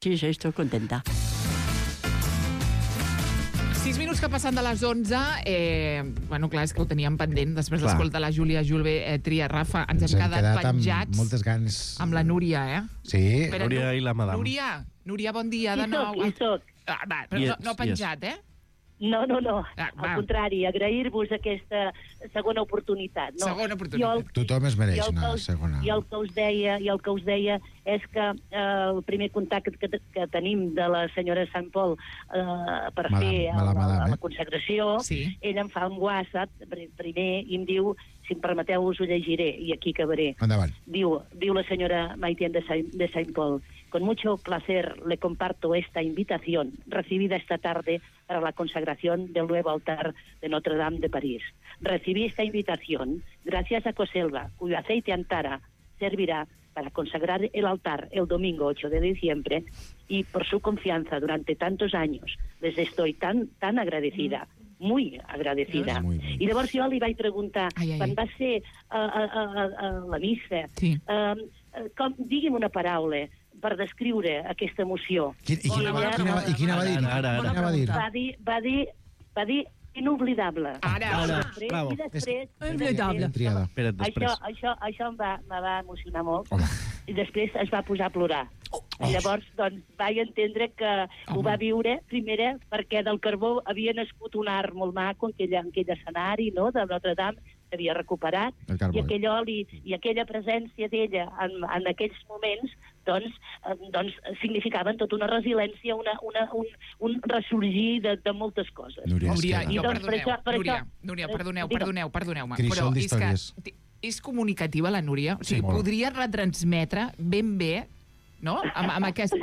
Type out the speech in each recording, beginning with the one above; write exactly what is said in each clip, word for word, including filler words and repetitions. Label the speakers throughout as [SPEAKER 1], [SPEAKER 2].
[SPEAKER 1] Sí, sí, estoy contenta.
[SPEAKER 2] Sis minuts que passen de les onze, eh, bueno, clar, és que ho teníem pendent, després d'escoltar la Júlia Julve eh, Tria Rafa, ens, ens hem quedat, quedat penjats
[SPEAKER 3] amb moltes ganes.
[SPEAKER 2] Amb la Núria, eh?
[SPEAKER 3] Sí.
[SPEAKER 2] Espera,
[SPEAKER 4] Núria i la madame.
[SPEAKER 2] Núria, Núria, bon dia de
[SPEAKER 5] Hi
[SPEAKER 2] nou.
[SPEAKER 5] soc, hi soc.
[SPEAKER 2] Ah, va, però
[SPEAKER 4] Yes,
[SPEAKER 2] no, no penjat, eh?
[SPEAKER 5] No, no, no.
[SPEAKER 2] Ah, va.
[SPEAKER 5] Al contrari, agrair-vos aquesta segona oportunitat. No?
[SPEAKER 2] Segona oportunitat.
[SPEAKER 5] Jo el-
[SPEAKER 3] Tothom es mereix
[SPEAKER 5] jo el que
[SPEAKER 3] una
[SPEAKER 5] us-
[SPEAKER 3] segona.
[SPEAKER 5] I el que us deia, i el que us deia és que eh, el primer contacte que, que tenim de la senyora Sant Pol eh, per
[SPEAKER 3] Madame,
[SPEAKER 5] fer el,
[SPEAKER 3] madame, madame,
[SPEAKER 5] la,
[SPEAKER 3] eh?
[SPEAKER 5] la consagració,
[SPEAKER 2] Sí.
[SPEAKER 5] ella em fa un WhatsApp pr- primer i em diu, si em permeteu us ho llegiré, i aquí acabaré.
[SPEAKER 3] Endavant.
[SPEAKER 5] Diu, diu la señora Maitén de Saint, de Saint Paul: con mucho placer le comparto esta invitación recibida esta tarde para la consagración del nuevo altar de Notre Dame de París. Recibí esta invitación gracias a Coselva, cuyo aceite antara servirá para consagrar el altar el domingo ocho de diciembre, y por su confianza durante tantos años les estoy tan, tan agradecida. Muy agradecida.
[SPEAKER 3] Muy bé.
[SPEAKER 5] I llavors jo li vaig preguntar,
[SPEAKER 2] Ai, ai,
[SPEAKER 5] quan
[SPEAKER 2] ai.
[SPEAKER 5] va ser a, a, a, a la missa,
[SPEAKER 2] Sí.
[SPEAKER 5] um, com, digui'm una paraula per descriure aquesta emoció.
[SPEAKER 3] Qui, i, quina,
[SPEAKER 5] Bona
[SPEAKER 3] quina, I quina va dir?
[SPEAKER 4] Ara, ara, ara.
[SPEAKER 3] Quina va dir?
[SPEAKER 5] Va dir, va dir, va dir inoblidable.
[SPEAKER 2] Ara,
[SPEAKER 5] I
[SPEAKER 4] ara.
[SPEAKER 5] després,
[SPEAKER 4] Bravo.
[SPEAKER 5] I després,
[SPEAKER 1] Inoblidable.
[SPEAKER 5] després-
[SPEAKER 3] Triada.
[SPEAKER 4] Espera't, després.
[SPEAKER 5] Això, això, això em va, me va emocionar molt.
[SPEAKER 3] Home.
[SPEAKER 5] I després es va posar a plorar. I llavors, doncs, vaig entendre que ho va viure, primera, perquè del carbó havia nascut un art molt maco en aquell, en aquell escenari, no?, de Notre Dame, s'havia recuperat,
[SPEAKER 3] El carbó.
[SPEAKER 5] i aquell oli i aquella presència d'ella en, en aquells moments, doncs, eh, doncs significaven tota una resiliència, una, una, un, un ressorgir de, de moltes coses.
[SPEAKER 3] Núria, es
[SPEAKER 2] Núria,
[SPEAKER 3] queda.
[SPEAKER 2] jo,
[SPEAKER 5] I doncs, per
[SPEAKER 2] perdoneu,
[SPEAKER 5] això- per
[SPEAKER 2] Núria,
[SPEAKER 5] això-
[SPEAKER 2] Núria,
[SPEAKER 5] eh,
[SPEAKER 2] perdoneu,
[SPEAKER 5] digue'm.
[SPEAKER 2] perdoneu, perdoneu-me,
[SPEAKER 3] Crisol
[SPEAKER 2] però és
[SPEAKER 3] d'històries.
[SPEAKER 2] que és comunicativa la Núria, o sigui,
[SPEAKER 3] Sí, molt.
[SPEAKER 2] podria retransmetre ben bé, no?, amb, amb aquesta...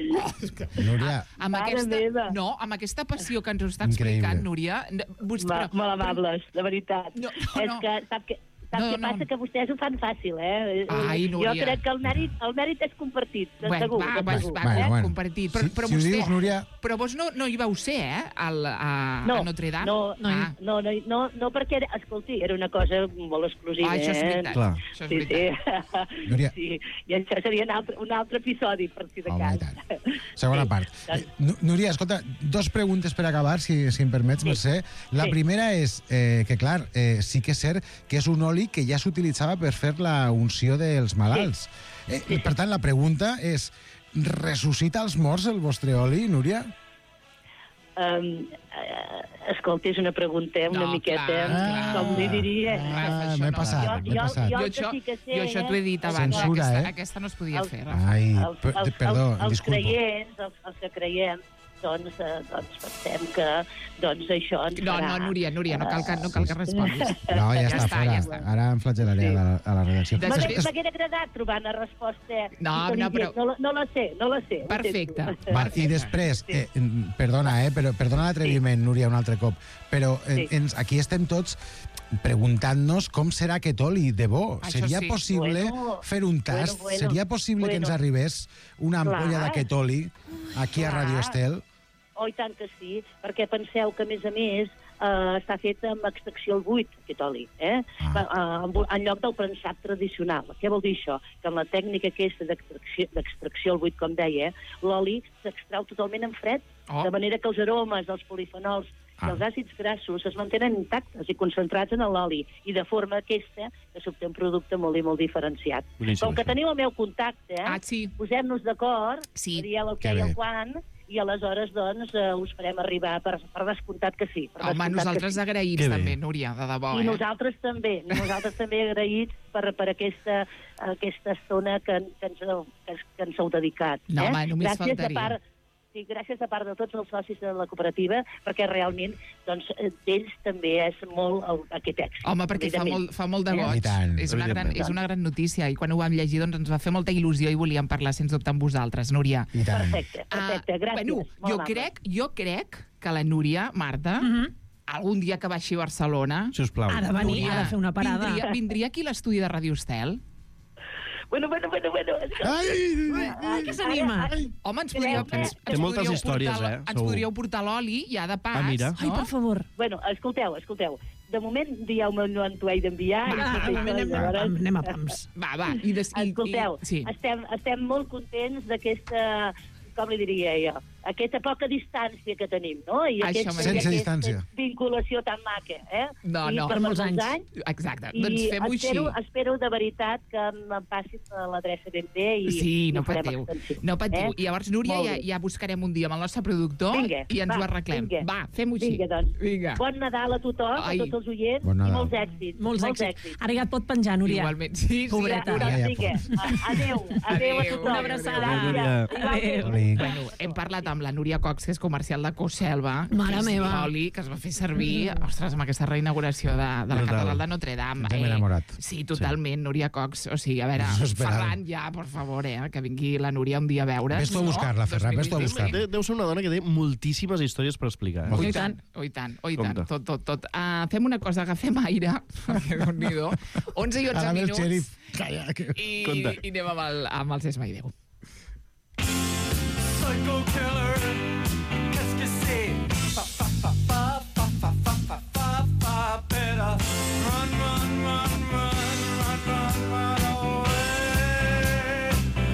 [SPEAKER 3] Núria,
[SPEAKER 2] amb
[SPEAKER 5] Mare
[SPEAKER 2] aquesta,
[SPEAKER 5] meva.
[SPEAKER 2] no, amb aquesta passió que ens ho està
[SPEAKER 3] Increïble.
[SPEAKER 2] explicant, Núria. Vos,
[SPEAKER 5] Va, molt amables, de veritat.
[SPEAKER 2] No, no,
[SPEAKER 5] és
[SPEAKER 2] no.
[SPEAKER 5] que, sap que, sap
[SPEAKER 2] No,
[SPEAKER 5] què
[SPEAKER 2] no.
[SPEAKER 5] passa? Que vostès ho fan fàcil, eh?
[SPEAKER 2] Ai, Núria.
[SPEAKER 5] Jo crec que el mèrit, el mèrit és compartit, de
[SPEAKER 2] Bueno,
[SPEAKER 5] segur.
[SPEAKER 2] va,
[SPEAKER 5] de
[SPEAKER 2] va,
[SPEAKER 5] segur.
[SPEAKER 2] va,
[SPEAKER 3] Bueno,
[SPEAKER 2] eh?
[SPEAKER 3] bueno.
[SPEAKER 2] compartit. Però,
[SPEAKER 3] Si-
[SPEAKER 2] però
[SPEAKER 3] si ho
[SPEAKER 2] vostè,
[SPEAKER 3] dius, Núria-
[SPEAKER 2] Però vos no, no hi vau ser, eh, al, a,
[SPEAKER 5] No,
[SPEAKER 2] a Notre Dame?
[SPEAKER 5] no,
[SPEAKER 2] no, ah.
[SPEAKER 5] no, no, no, no, perquè, era- escolti, era una cosa molt exclusiva.
[SPEAKER 2] Ah, això és
[SPEAKER 5] eh?
[SPEAKER 2] veritat.
[SPEAKER 4] Clar.
[SPEAKER 2] Això és
[SPEAKER 5] Sí,
[SPEAKER 2] veritat.
[SPEAKER 5] sí.
[SPEAKER 3] Núria.
[SPEAKER 5] sí. I això seria un altre, un altre episodi, per si de
[SPEAKER 3] Home,
[SPEAKER 5] cas.
[SPEAKER 3] i tant. Segona
[SPEAKER 5] Sí,
[SPEAKER 3] part.
[SPEAKER 5] doncs-
[SPEAKER 3] Eh, Nú- Núria, escolta, dos preguntes per acabar, si, si em permets,
[SPEAKER 5] Sí.
[SPEAKER 3] Mercè. La
[SPEAKER 5] Sí.
[SPEAKER 3] primera és eh, que, clar, eh, sí que és cert que és un oli que ja s'utilitzava per fer la unció dels malalts. Eh, i, per tant, la pregunta és, ressuscita els morts el vostre oli, Núria?
[SPEAKER 5] Um, uh, escolta, és una pregunta una
[SPEAKER 2] No,
[SPEAKER 5] miqueta,
[SPEAKER 2] clar, clar.
[SPEAKER 5] com li diria.
[SPEAKER 3] Ah,
[SPEAKER 2] això
[SPEAKER 3] m'he
[SPEAKER 2] no.
[SPEAKER 3] passat,
[SPEAKER 5] Jo-
[SPEAKER 3] m'he
[SPEAKER 5] jo-
[SPEAKER 3] passat.
[SPEAKER 5] jo-
[SPEAKER 2] Jo,
[SPEAKER 5] el
[SPEAKER 2] això,
[SPEAKER 5] que sí que sé,
[SPEAKER 2] jo això t'ho he dit
[SPEAKER 5] eh?
[SPEAKER 2] abans.
[SPEAKER 3] Censura,
[SPEAKER 2] aquesta,
[SPEAKER 3] eh?
[SPEAKER 2] aquesta no es podia
[SPEAKER 5] Els-
[SPEAKER 2] fer, Rafa.
[SPEAKER 3] Ai,
[SPEAKER 5] els,
[SPEAKER 3] per-
[SPEAKER 5] els,
[SPEAKER 3] perdó,
[SPEAKER 5] els, els
[SPEAKER 3] disculpo.
[SPEAKER 5] creients, els, els que creiem, doncs, eh, doncs pensem que doncs això ens
[SPEAKER 2] No,
[SPEAKER 5] farà...
[SPEAKER 2] no, Núria, Núria, no cal que, no cal que responguis.
[SPEAKER 3] No, ja,
[SPEAKER 2] Ja
[SPEAKER 3] està,
[SPEAKER 2] està,
[SPEAKER 3] fora.
[SPEAKER 2] ja està.
[SPEAKER 3] Ara em flagel·laré
[SPEAKER 5] Sí.
[SPEAKER 3] a, la, a la redacció.
[SPEAKER 2] Des-
[SPEAKER 5] M'hagués
[SPEAKER 2] Es-
[SPEAKER 5] m'hagués agradat trobar una resposta
[SPEAKER 2] No, no,
[SPEAKER 5] intel·ligent.
[SPEAKER 2] però-
[SPEAKER 5] no, la- no la sé, no la sé. ho
[SPEAKER 2] Perfecte.
[SPEAKER 5] sento.
[SPEAKER 3] Val, i després, eh, perdona, eh, però perdona l'atreviment, sí. Núria, un altre cop, però eh,
[SPEAKER 5] Sí.
[SPEAKER 3] ens, aquí estem tots preguntant-nos com serà aquest oli de bo.
[SPEAKER 2] Això
[SPEAKER 3] Seria
[SPEAKER 2] sí.
[SPEAKER 3] possible
[SPEAKER 5] Bueno,
[SPEAKER 3] fer un tast?
[SPEAKER 5] bueno, bueno,
[SPEAKER 3] Seria possible que ens
[SPEAKER 5] bueno.
[SPEAKER 3] arribés una ampolla
[SPEAKER 5] Clar.
[SPEAKER 3] d'aquest oli aquí a
[SPEAKER 5] Clar.
[SPEAKER 3] Radio Estel?
[SPEAKER 5] Oh, i tant que sí, perquè penseu que, a més a més, eh, està fet amb extracció al buit, aquest oli, eh?
[SPEAKER 3] Ah.
[SPEAKER 5] Eh, en lloc del prensat tradicional. Què vol dir això? Que en la tècnica aquesta d'extracció d'extracció al buit, com deia, l'oli s'extrau totalment en fred,
[SPEAKER 2] Oh.
[SPEAKER 5] de manera que els aromes, els polifenols
[SPEAKER 3] Ah.
[SPEAKER 5] i els àcids grassos es mantenen intactes i concentrats en l'oli, i de forma aquesta que s'obté un producte molt i molt diferenciat.
[SPEAKER 4] Boníssim,
[SPEAKER 5] Com que
[SPEAKER 4] això.
[SPEAKER 5] teniu el meu contacte,
[SPEAKER 2] Ah, sí.
[SPEAKER 5] posem-nos d'acord,
[SPEAKER 2] Sí.
[SPEAKER 5] dieu el
[SPEAKER 3] Que
[SPEAKER 5] què i
[SPEAKER 3] bé.
[SPEAKER 5] el quan, i aleshores, doncs, eh, us farem arribar per, per descomptat que sí. Per
[SPEAKER 2] Home,
[SPEAKER 5] descomptat
[SPEAKER 2] nosaltres
[SPEAKER 5] que sí.
[SPEAKER 2] agraïts
[SPEAKER 4] Que bé.
[SPEAKER 2] també, Núria, de debò,
[SPEAKER 5] I
[SPEAKER 2] eh?
[SPEAKER 5] nosaltres també, nosaltres també agraïts per, per aquesta, aquesta estona que, que, ens, heu- que, que ens heu dedicat.
[SPEAKER 2] No,
[SPEAKER 5] eh?
[SPEAKER 2] home, només
[SPEAKER 5] gràcies
[SPEAKER 2] faltaria.
[SPEAKER 5] De part, sí, gràcies de part de tots els socis de la cooperativa, perquè realment doncs, eh, d'ells també és molt el, aquest èxit.
[SPEAKER 2] Home, perquè fa
[SPEAKER 5] evidentment.
[SPEAKER 2] molt, fa molt de
[SPEAKER 5] Eh?
[SPEAKER 2] goig.
[SPEAKER 3] I tant.
[SPEAKER 2] És una, gran,
[SPEAKER 4] Evidentment.
[SPEAKER 2] és una gran notícia i quan ho vam llegir doncs, ens va fer molta il·lusió i volíem parlar, sens dubte, amb vosaltres, Núria.
[SPEAKER 3] I tant.
[SPEAKER 5] Perfecte, perfecte,
[SPEAKER 2] Ah,
[SPEAKER 5] gràcies.
[SPEAKER 2] bueno,
[SPEAKER 5] molt
[SPEAKER 2] jo
[SPEAKER 5] amable.
[SPEAKER 2] crec, jo crec que la Núria, Marta, algun dia que baixi a Barcelona...
[SPEAKER 4] Sisplau.
[SPEAKER 1] Ha de venir,
[SPEAKER 2] Núria,
[SPEAKER 1] ha de fer una parada.
[SPEAKER 2] Vindria, vindria aquí a l'estudi de Ràdio Estel?
[SPEAKER 5] Bueno, bueno, bueno, bueno.
[SPEAKER 3] Ai!
[SPEAKER 1] Ai, que s'anima.
[SPEAKER 5] Ara, ara,
[SPEAKER 2] Home, ens podríeu,
[SPEAKER 5] Té-
[SPEAKER 2] ens,
[SPEAKER 4] té
[SPEAKER 2] ens
[SPEAKER 4] moltes
[SPEAKER 2] podríeu
[SPEAKER 4] històries,
[SPEAKER 2] portar,
[SPEAKER 4] eh,
[SPEAKER 2] Ens
[SPEAKER 4] segur.
[SPEAKER 2] podríeu portar l'oli, ja de pas.
[SPEAKER 4] Ah, mira.
[SPEAKER 2] No?
[SPEAKER 1] Ai, per favor.
[SPEAKER 5] Bueno, escolteu, escolteu. De moment, dieu-me on t'ho he d'enviar.
[SPEAKER 2] Va,
[SPEAKER 5] i
[SPEAKER 2] va,
[SPEAKER 5] tot
[SPEAKER 2] va,
[SPEAKER 5] això,
[SPEAKER 2] anem
[SPEAKER 5] i
[SPEAKER 2] a-
[SPEAKER 5] llavors-
[SPEAKER 1] Anem a pams.
[SPEAKER 2] Va, va. I des, i,
[SPEAKER 5] Escolteu,
[SPEAKER 2] i, sí.
[SPEAKER 5] estem, estem molt contents d'aquesta com li diria jo, aquesta poca distància que tenim, no? I
[SPEAKER 2] Això
[SPEAKER 5] aquest,
[SPEAKER 3] Sense
[SPEAKER 5] aquesta
[SPEAKER 3] distància.
[SPEAKER 5] vinculació tan maca, eh?
[SPEAKER 2] No,
[SPEAKER 5] I
[SPEAKER 2] no.
[SPEAKER 5] per
[SPEAKER 1] Per molts
[SPEAKER 5] molts
[SPEAKER 1] anys.
[SPEAKER 5] anys.
[SPEAKER 2] Exacte,
[SPEAKER 5] I
[SPEAKER 2] doncs fem-ho així.
[SPEAKER 5] espero, espero de veritat que em passin l'adreça ben bé i,
[SPEAKER 2] Sí,
[SPEAKER 5] i
[SPEAKER 2] no
[SPEAKER 5] ho farem
[SPEAKER 2] patiu.
[SPEAKER 5] extensiu.
[SPEAKER 2] No patiu.
[SPEAKER 5] Eh?
[SPEAKER 2] I llavors, Núria,
[SPEAKER 5] Molt
[SPEAKER 2] ja,
[SPEAKER 5] bé.
[SPEAKER 2] ja buscarem un dia amb el nostre productor
[SPEAKER 5] Vinga,
[SPEAKER 2] i ens
[SPEAKER 5] va,
[SPEAKER 2] ho arreglem.
[SPEAKER 5] vinga.
[SPEAKER 2] Va, fem-ho així.
[SPEAKER 5] Vinga, doncs.
[SPEAKER 2] Vinga.
[SPEAKER 5] Bon Nadal a tothom,
[SPEAKER 2] Ai.
[SPEAKER 5] a tots els oients,
[SPEAKER 3] Bon
[SPEAKER 5] i
[SPEAKER 3] Nadal.
[SPEAKER 5] molts èxits.
[SPEAKER 1] Molts èxits. Ara ja et pot penjar, Núria.
[SPEAKER 2] Igualment. Sí, sí.
[SPEAKER 1] Pobreta.
[SPEAKER 5] Ja,
[SPEAKER 3] Ja, ja,
[SPEAKER 5] vinga. Adéu, adéu a tothom.
[SPEAKER 1] Una abraçada.
[SPEAKER 4] Adéu, Núria.
[SPEAKER 1] Adéu.
[SPEAKER 3] Oli.
[SPEAKER 2] Bueno, hem parlat amb la Núria Cox, que és comercial de Coselva.
[SPEAKER 1] Mare
[SPEAKER 2] que és
[SPEAKER 1] meva.
[SPEAKER 2] l'oli que es va fer servir, ostres, amb aquesta reinauguració de, de la
[SPEAKER 4] Total.
[SPEAKER 2] catedral de Notre Dame.
[SPEAKER 3] Ens hem enamorat.
[SPEAKER 2] Sí, totalment, sí. Núria Cox. O sigui, a veure,
[SPEAKER 3] Us ho esperàvem.
[SPEAKER 2] Ferran, ja, per favor, eh, que vingui la Núria un dia a veure's.
[SPEAKER 3] Ves tu a buscar-la, Ferran, ves tu a buscar-la.
[SPEAKER 4] De- Deu ser una dona que té moltíssimes històries per explicar.
[SPEAKER 3] Molt.
[SPEAKER 2] Oh,
[SPEAKER 1] I
[SPEAKER 2] i
[SPEAKER 1] tant.
[SPEAKER 2] tant, oh, i tant, oh, i tant,
[SPEAKER 4] Compte.
[SPEAKER 2] tot, tot, tot. Uh, fem una cosa, agafem aire, perquè déu-n'hi-do, onze i onze
[SPEAKER 3] Ara ve el
[SPEAKER 2] minuts,
[SPEAKER 3] xèrif. Calla, que...
[SPEAKER 2] i,
[SPEAKER 4] Compte.
[SPEAKER 2] i anem amb el, amb el Sesma i Déu.
[SPEAKER 6] Psycho killer, qu'est-ce que c'est? Fa, fa, fa, fa, fa, fa, fa, fa, fa, fa, better run, run, run, run, run, run, run away.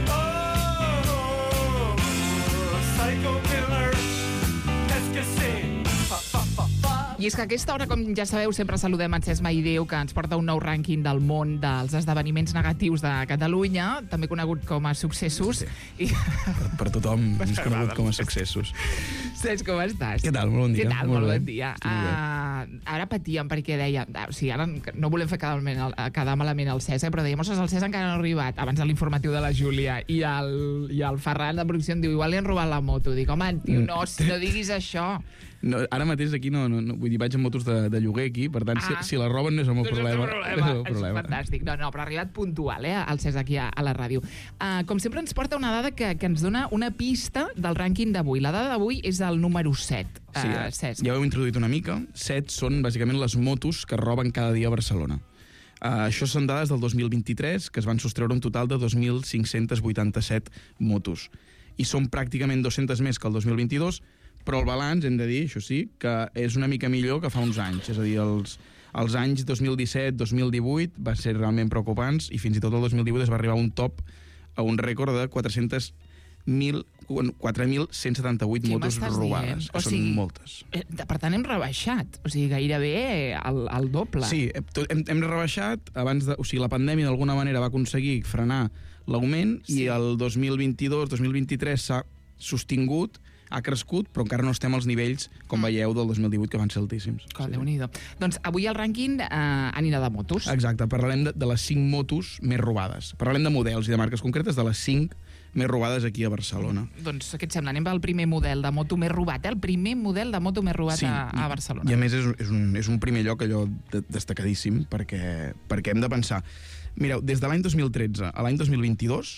[SPEAKER 6] Oh, psycho killer, qu'est-ce que c'est? Fa, fa, fa, fa.
[SPEAKER 2] I és que a aquesta hora, com ja sabeu, sempre saludem en Sesma i Déu, que ens porta un nou rànquing del món dels esdeveniments negatius de Catalunya, també conegut com a successos. I...
[SPEAKER 7] Per tothom és conegut com a successos.
[SPEAKER 2] Cesc, com estàs?
[SPEAKER 7] Què tal? Molt bon dia.
[SPEAKER 2] Què tal?
[SPEAKER 7] Molt
[SPEAKER 2] Molt,
[SPEAKER 7] bé.
[SPEAKER 2] bon dia.
[SPEAKER 7] Estic molt bé.
[SPEAKER 2] Uh, ara patíem perquè deia... O sigui, ara no volem fer quedar malament el, quedar malament el Cesc, eh, però dèiem, ostres, el Cesc encara no ha arribat, abans de l'informatiu de la Júlia, i el, i el Ferran de producció em diu, igual li han robat la moto. Dic, home, tio, no, no diguis això.
[SPEAKER 7] No, ara mateix aquí no, no, no, vull dir, vaig amb motos de, de lloguer aquí, per tant,
[SPEAKER 2] Ah.
[SPEAKER 7] si, si la roben no és el meu
[SPEAKER 2] No és el
[SPEAKER 7] problema.
[SPEAKER 2] teu
[SPEAKER 7] No és el meu
[SPEAKER 2] És
[SPEAKER 7] problema.
[SPEAKER 2] fantàstic. No, no, però ha arribat puntual, eh, el Cesc aquí a, a la ràdio. Uh, com sempre ens porta una dada que, que ens dona una pista del rànquing d'avui. La dada d'avui és el número set, uh,
[SPEAKER 7] Sí,
[SPEAKER 2] Cesc.
[SPEAKER 7] ja ho heu introduït una mica. Set són bàsicament les motos que roben cada dia a Barcelona. Uh, això són dades del dos mil vint-i-tres, que es van sostreure un total de dos mil cinc-cents vuitanta-set motos. I són pràcticament dues-centes més que el dos mil vint-i-dos, però el balanç, hem de dir, això sí, que és una mica millor que fa uns anys. És a dir, els, els anys dos mil disset dos mil divuit va ser realment preocupants i fins i tot el dos mil divuit es va arribar a un top, a un rècord de quatre-cents mil, quatre mil cent setanta-vuit
[SPEAKER 2] Què
[SPEAKER 7] motos
[SPEAKER 2] m'estàs
[SPEAKER 7] robades,
[SPEAKER 2] dient?
[SPEAKER 7] que
[SPEAKER 2] O sigui,
[SPEAKER 7] són moltes.
[SPEAKER 2] Eh, Per tant, hem rebaixat. O sigui, gairebé el, el doble.
[SPEAKER 7] Sí, hem, tot- hem, hem rebaixat, abans de, o sigui, la pandèmia d'alguna manera va aconseguir frenar l'augment
[SPEAKER 2] Sí.
[SPEAKER 7] i el dos mil vint-i-dos dos mil vint-i-tres s'ha sostingut, ha crescut, però encara no estem als nivells, com veieu, del dos mil divuit, que van ser altíssims.
[SPEAKER 2] Que Déu-n'hi-do. Doncs avui el rànquing eh, anirà de motos.
[SPEAKER 7] Exacte, parlarem de, de les cinc motos més robades. Parlarem de models i de marques concretes de les cinc més robades aquí a Barcelona.
[SPEAKER 2] Doncs què et sembla? Anem pel primer model de moto més robat, eh? El primer model de moto més robat a, a Barcelona.
[SPEAKER 7] I a més és, és, un, és un primer lloc allò de, destacadíssim perquè, perquè hem de pensar... Mireu, des de l'any dos mil tretze a l'any dos mil vint-i-dos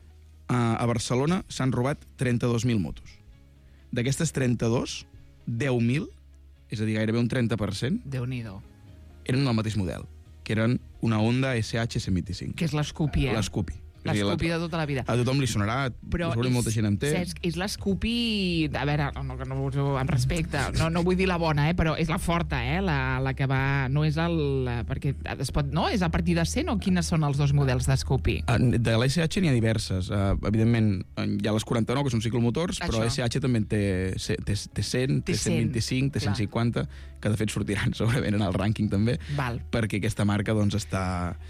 [SPEAKER 7] a, a Barcelona s'han robat trenta-dos mil motos. D'aquestes trenta-dos, deu mil, és a dir, gairebé un trenta per cent,
[SPEAKER 2] Déu-n'hi-do.
[SPEAKER 7] eren del mateix model, que eren una Honda S H cent vint-i-cinc.
[SPEAKER 2] Que és l'Scoopy, eh?
[SPEAKER 7] L'Scoopy. És a dir,
[SPEAKER 2] L'Scoopy
[SPEAKER 7] la-
[SPEAKER 2] de tota la vida.
[SPEAKER 7] A tothom li sonarà,
[SPEAKER 2] Però
[SPEAKER 7] segurament molta gent en té.
[SPEAKER 2] Cesc, és l'Scoopy... A veure, no, que no, no, amb respecte, no, no vull dir la bona, eh, però és la forta, eh, la, la que va... No és el... Perquè es pot... No? És a partir de cent o quines són els dos models d'Scoopy?
[SPEAKER 7] Ah, de l'S H n'hi ha diverses. Uh, evidentment, hi ha les quaranta-nou, que són ciclomotors, però
[SPEAKER 2] Això.
[SPEAKER 7] S H també en té, té, té cent, té
[SPEAKER 2] Té
[SPEAKER 7] cent vint-i-cinc, té
[SPEAKER 2] clar.
[SPEAKER 7] cent cinquanta, que de fet sortiran segurament en el rànquing també,
[SPEAKER 2] Val.
[SPEAKER 7] perquè aquesta marca doncs està...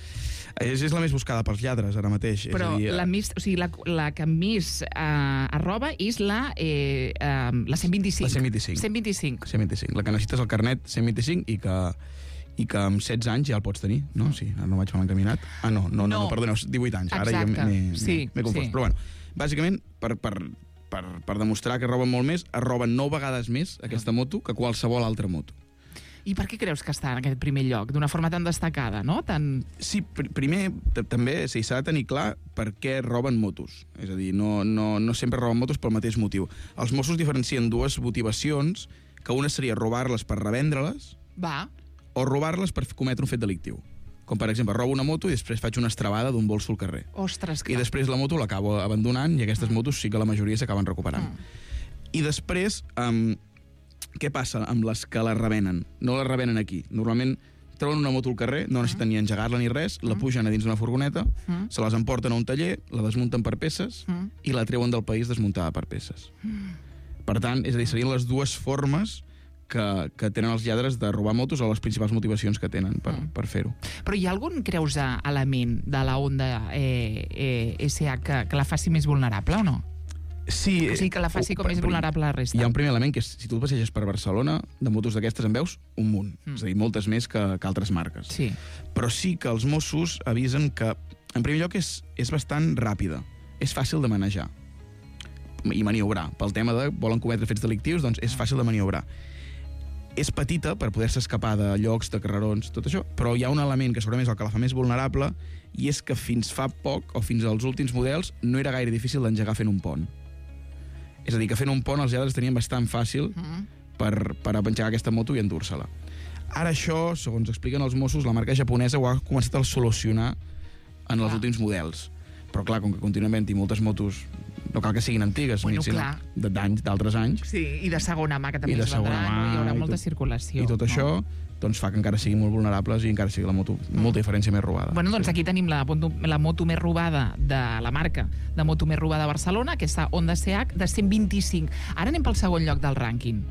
[SPEAKER 7] És, és la més buscada pels lladres ara mateix.
[SPEAKER 2] Però
[SPEAKER 7] és a dir,
[SPEAKER 2] la, més, o sigui, la, la que més eh, arroba és la, eh, eh, la cent vint-i-cinc.
[SPEAKER 7] La cent vint-i-cinc.
[SPEAKER 2] cent vint-i-cinc.
[SPEAKER 7] cent vint-i-cinc. La que necessites el carnet cent vint-i-cinc i que, i que amb setze anys ja el pots tenir, no? Sí, ara no vaig mal encaminat. Ah, no, no, no,
[SPEAKER 2] No.
[SPEAKER 7] no perdoneu, divuit anys. Ara ja
[SPEAKER 2] Exacte.
[SPEAKER 7] m'he
[SPEAKER 2] Sí,
[SPEAKER 7] m'he confós.
[SPEAKER 2] sí.
[SPEAKER 7] Però bueno, bàsicament, per, per, per, per demostrar que roben molt més, es roben nou vegades més aquesta moto que qualsevol altra moto.
[SPEAKER 2] I per què creus que està en aquest primer lloc, d'una forma tan destacada, no? Tan...
[SPEAKER 7] Sí, pr primer, t- també sí, s'ha de tenir clar per què roben motos. És a dir, no, no, no sempre roben motos pel mateix motiu. Els Mossos diferencien dues motivacions, que una seria robar-les per revendre-les
[SPEAKER 2] Va.
[SPEAKER 7] o robar-les per cometre un fet delictiu. Com, per exemple, robo una moto i després faig una estrabada d'un bolso al carrer.
[SPEAKER 2] Ostres,
[SPEAKER 7] I
[SPEAKER 2] clar.
[SPEAKER 7] després la moto l'acabo abandonant i aquestes motos sí que la majoria s'acaben recuperant. I després, um, què passa amb les que les revenen? No les revenen aquí. Normalment treuen una moto al carrer, no necessiten ni engegar-la ni res, la pugen a dins d'una furgoneta,
[SPEAKER 2] Mm.
[SPEAKER 7] se les emporten a un taller, la desmunten per peces
[SPEAKER 2] Mm.
[SPEAKER 7] i la treuen del país desmuntada per peces. Per tant, és a dir, serien les dues formes que, que tenen els lladres de robar motos o les principals motivacions que tenen per,
[SPEAKER 2] Mm.
[SPEAKER 7] per fer-ho.
[SPEAKER 2] Però hi ha algun, creus, eh, element de la Honda eh, eh, S H que, que la faci més vulnerable o no?
[SPEAKER 7] Sí,
[SPEAKER 2] O sigui, que la faci com més vulnerable a la resta.
[SPEAKER 7] Hi ha un primer element que és, si tu et passeges per Barcelona, de motos d'aquestes en veus un munt. Mm. És a dir, moltes més que, que altres marques.
[SPEAKER 2] Sí.
[SPEAKER 7] Però sí que els Mossos avisen que, en primer lloc, és, és bastant ràpida. És fàcil de manejar i maniobrar. Pel tema de volen cometre fets delictius, doncs és fàcil de maniobrar. És petita per poder-se escapar de llocs, de carrerons, tot això, però hi ha un element que segurament és el que la fa més vulnerable, i és que fins fa poc, o fins als últims models, no era gaire difícil d'engegar fent un pont. És a dir, que fent un pont els lladres tenien bastant fàcil
[SPEAKER 2] Mm.
[SPEAKER 7] per, per engegar aquesta moto i endur-se-la. Ara això, segons expliquen els Mossos, la marca japonesa ho ha començat a solucionar en els
[SPEAKER 2] Clar.
[SPEAKER 7] últims models. Però clar, com que continuen havent-hi moltes motos, no cal que siguin antigues,
[SPEAKER 2] Bueno,
[SPEAKER 7] ni, sinó
[SPEAKER 2] clar.
[SPEAKER 7] de- d'anys, d'altres anys,
[SPEAKER 2] Sí, i de segona mà, que també
[SPEAKER 7] I de
[SPEAKER 2] es vendrà,
[SPEAKER 7] segona
[SPEAKER 2] no?
[SPEAKER 7] mà
[SPEAKER 2] Hi haurà
[SPEAKER 7] i
[SPEAKER 2] molta
[SPEAKER 7] tot-
[SPEAKER 2] circulació.
[SPEAKER 7] i tot això doncs fa que encara siguin molt vulnerables i encara sigui la moto molta diferència més robada.
[SPEAKER 2] Bueno, doncs
[SPEAKER 7] Sí.
[SPEAKER 2] aquí tenim la, moto- la moto més robada de la marca de moto més robada a Barcelona, aquesta Honda C H de cent vint-i-cinc. Ara anem pel segon lloc del rànquing.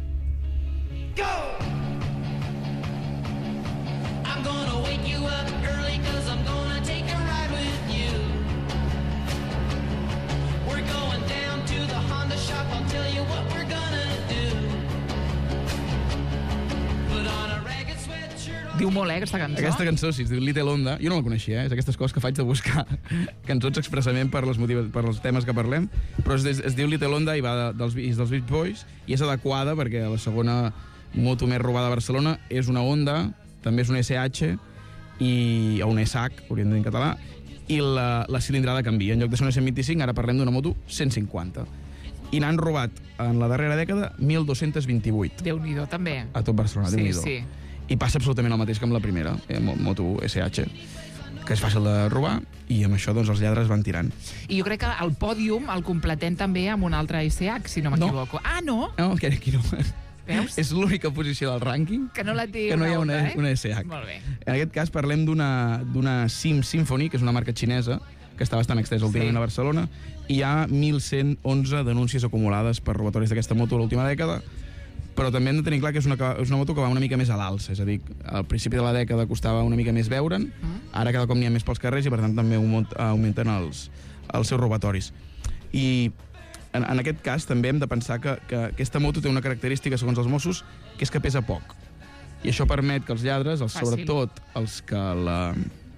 [SPEAKER 8] I'm gonna wake you up early cause I'm gonna take a ride with you. We're going down to the Honda shop, I'll tell you what we're gonna do. Put on a ragged sweatshirt.
[SPEAKER 2] Diu molt, eh, aquesta cançó?
[SPEAKER 7] Aquesta cançó, si es diu Little Honda, jo no la coneixia, eh? És aquestes coses que faig de buscar cançons expressament per, les motiva per els temes que parlem, però es, es diu Little Honda i va de, dels, és dels Beach Boys, i és adequada perquè la segona moto més robada a Barcelona és una Honda, també és un S H, i, o un S H, hauríem de dir en català, i la, la cilindrada canvia. En lloc de ser una cent vint-i-cinc, ara parlem d'una moto cent cinquanta. I n'han robat en la darrera dècada mil dos-cents vint-i-vuit
[SPEAKER 2] Déu-n'hi-do, també.
[SPEAKER 7] a tot Barcelona,
[SPEAKER 2] Sí,
[SPEAKER 7] Déu-n'hi-do.
[SPEAKER 2] sí.
[SPEAKER 7] I passa absolutament el mateix que amb la primera, eh, mo- moto S H, que és fàcil de robar, i amb això doncs, els lladres van tirant.
[SPEAKER 2] I jo crec que el pòdium el completem també amb un altre S H, si no m'equivoco. Ah, no?
[SPEAKER 7] No, que aquí no.
[SPEAKER 2] Veus?
[SPEAKER 7] És l'única posició del rànquing
[SPEAKER 2] Que no la té
[SPEAKER 7] que no hi ha una,
[SPEAKER 2] Honda, eh?
[SPEAKER 7] una S H.
[SPEAKER 2] Molt bé.
[SPEAKER 7] En aquest cas parlem d'una d'una Sim Symphony, que és una marca xinesa, que està bastant extesa últimament
[SPEAKER 2] Sí.
[SPEAKER 7] a Barcelona, i hi ha mil cent onze denúncies acumulades per robatoris d'aquesta moto l'última dècada, però també hem de tenir clar que és una, és una moto que va una mica més a l'alça, és a dir, al principi de la dècada costava una mica més veure'n, ara cada cop n'hi ha més pels carrers i per tant també augment- augmenten els, els seus robatoris. I en, en aquest cas també hem de pensar que, que aquesta moto té una característica, segons els Mossos, que és que pesa poc. I això permet que els lladres, els,
[SPEAKER 2] Fàcil.
[SPEAKER 7] sobretot els que la,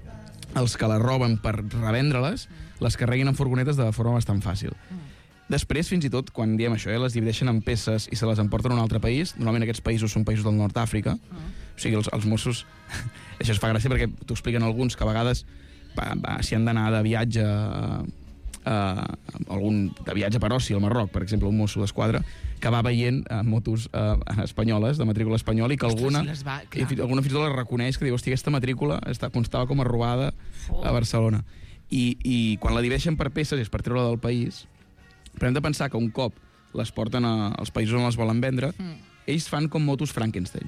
[SPEAKER 7] els que la roben per revendre-les, les carreguin en furgonetes de forma bastant fàcil. Després, fins i tot, quan diem això, eh, les divideixen en peces i se les emporten a un altre país. Normalment aquests països són països del nord d'Àfrica. O sigui, els, els Mossos... això es fa gràcia perquè t'ho expliquen alguns que a vegades va, va, si han d'anar de viatge a, a, algun de viatge per oci al Marroc, per exemple, un mosso d'esquadra, que va veient uh, motos uh, espanyoles, de matrícula espanyola, i que
[SPEAKER 2] Ostres,
[SPEAKER 7] alguna,
[SPEAKER 2] si les va- clar.
[SPEAKER 7] i fi- alguna fins i tot la reconeix, que diu, hòstia, aquesta matrícula està, constava com a robada a Barcelona. I, I quan la divideixen per peces, és per treure-la del país, però hem de pensar que un cop les porten a, als països on les volen vendre,
[SPEAKER 2] Mm.
[SPEAKER 7] ells fan com motos Frankenstein.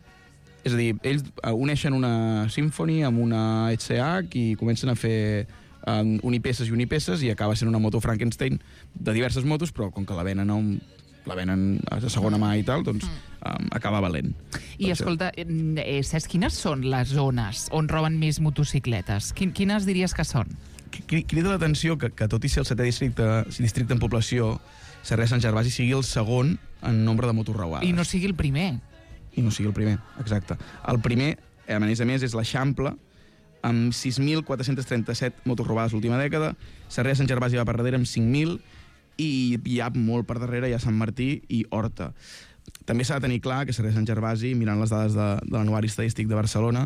[SPEAKER 7] És a dir, ells eh, uneixen una Symphony amb una S H i comencen a fer um, unipeces i unipeces i acaba sent una moto Frankenstein de diverses motos, però com que la venen a un, la venen a segona mà i tal, doncs um, acaba valent.
[SPEAKER 2] I
[SPEAKER 7] Per això.
[SPEAKER 2] escolta, eh, saps quines són les zones on roben més motocicletes? Quin, quines diries que són?
[SPEAKER 7] Cri- Crida l'atenció que, que tot i ser el setè districte, districte en població, Sarrià Sant Gervasi sigui el segon en nombre de motos robades.
[SPEAKER 2] I no sigui el primer.
[SPEAKER 7] I no sigui el primer, exacte. El primer, a més a més, és l'Eixample, amb sis mil quatre-cents trenta-set motos robades l'última dècada. Sarrià Sant Gervasi va per darrere amb cinc mil i hi ha molt per darrere, hi ha Sant Martí i Horta. També s'ha de tenir clar que Sarrià Sant Gervasi, mirant les dades de, de l'Anuari Estadístic de Barcelona,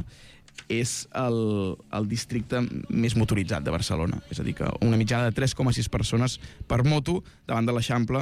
[SPEAKER 7] és el, el districte més motoritzat de Barcelona. És a dir, que una mitjana de tres coma sis persones per moto davant de l'Eixample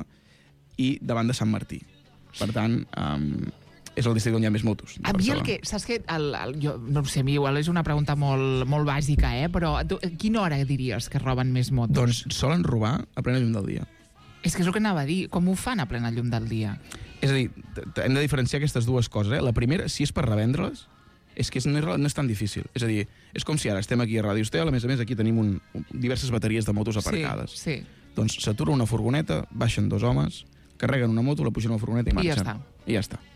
[SPEAKER 7] i davant de Sant Martí. Per tant, um, és el districte on hi ha més motos. de
[SPEAKER 2] A mi el
[SPEAKER 7] Barcelona.
[SPEAKER 2] que... Saps què? El, el, jo, no ho sé, a mi igual és una pregunta molt, molt bàsica, eh? Però tu, a quina hora diries que roben més motos?
[SPEAKER 7] Doncs solen robar a plena llum del dia.
[SPEAKER 2] És que és el que anava a dir. Com ho fan a plena llum del dia?
[SPEAKER 7] És a dir, t- t- hem de diferenciar aquestes dues coses. Eh? La primera, si és per revendre-les, És que és, no, és, no és tan difícil. És a dir, és com si ara estem aquí a Ràdio Estel, a més a més aquí tenim un, un, diverses bateries de motos aparcades.
[SPEAKER 2] Sí, sí.
[SPEAKER 7] Doncs s'atura una furgoneta, baixen dos homes, carreguen una moto, la pugen a la furgoneta i
[SPEAKER 2] I
[SPEAKER 7] marxen.
[SPEAKER 2] ja està.
[SPEAKER 7] I ja està.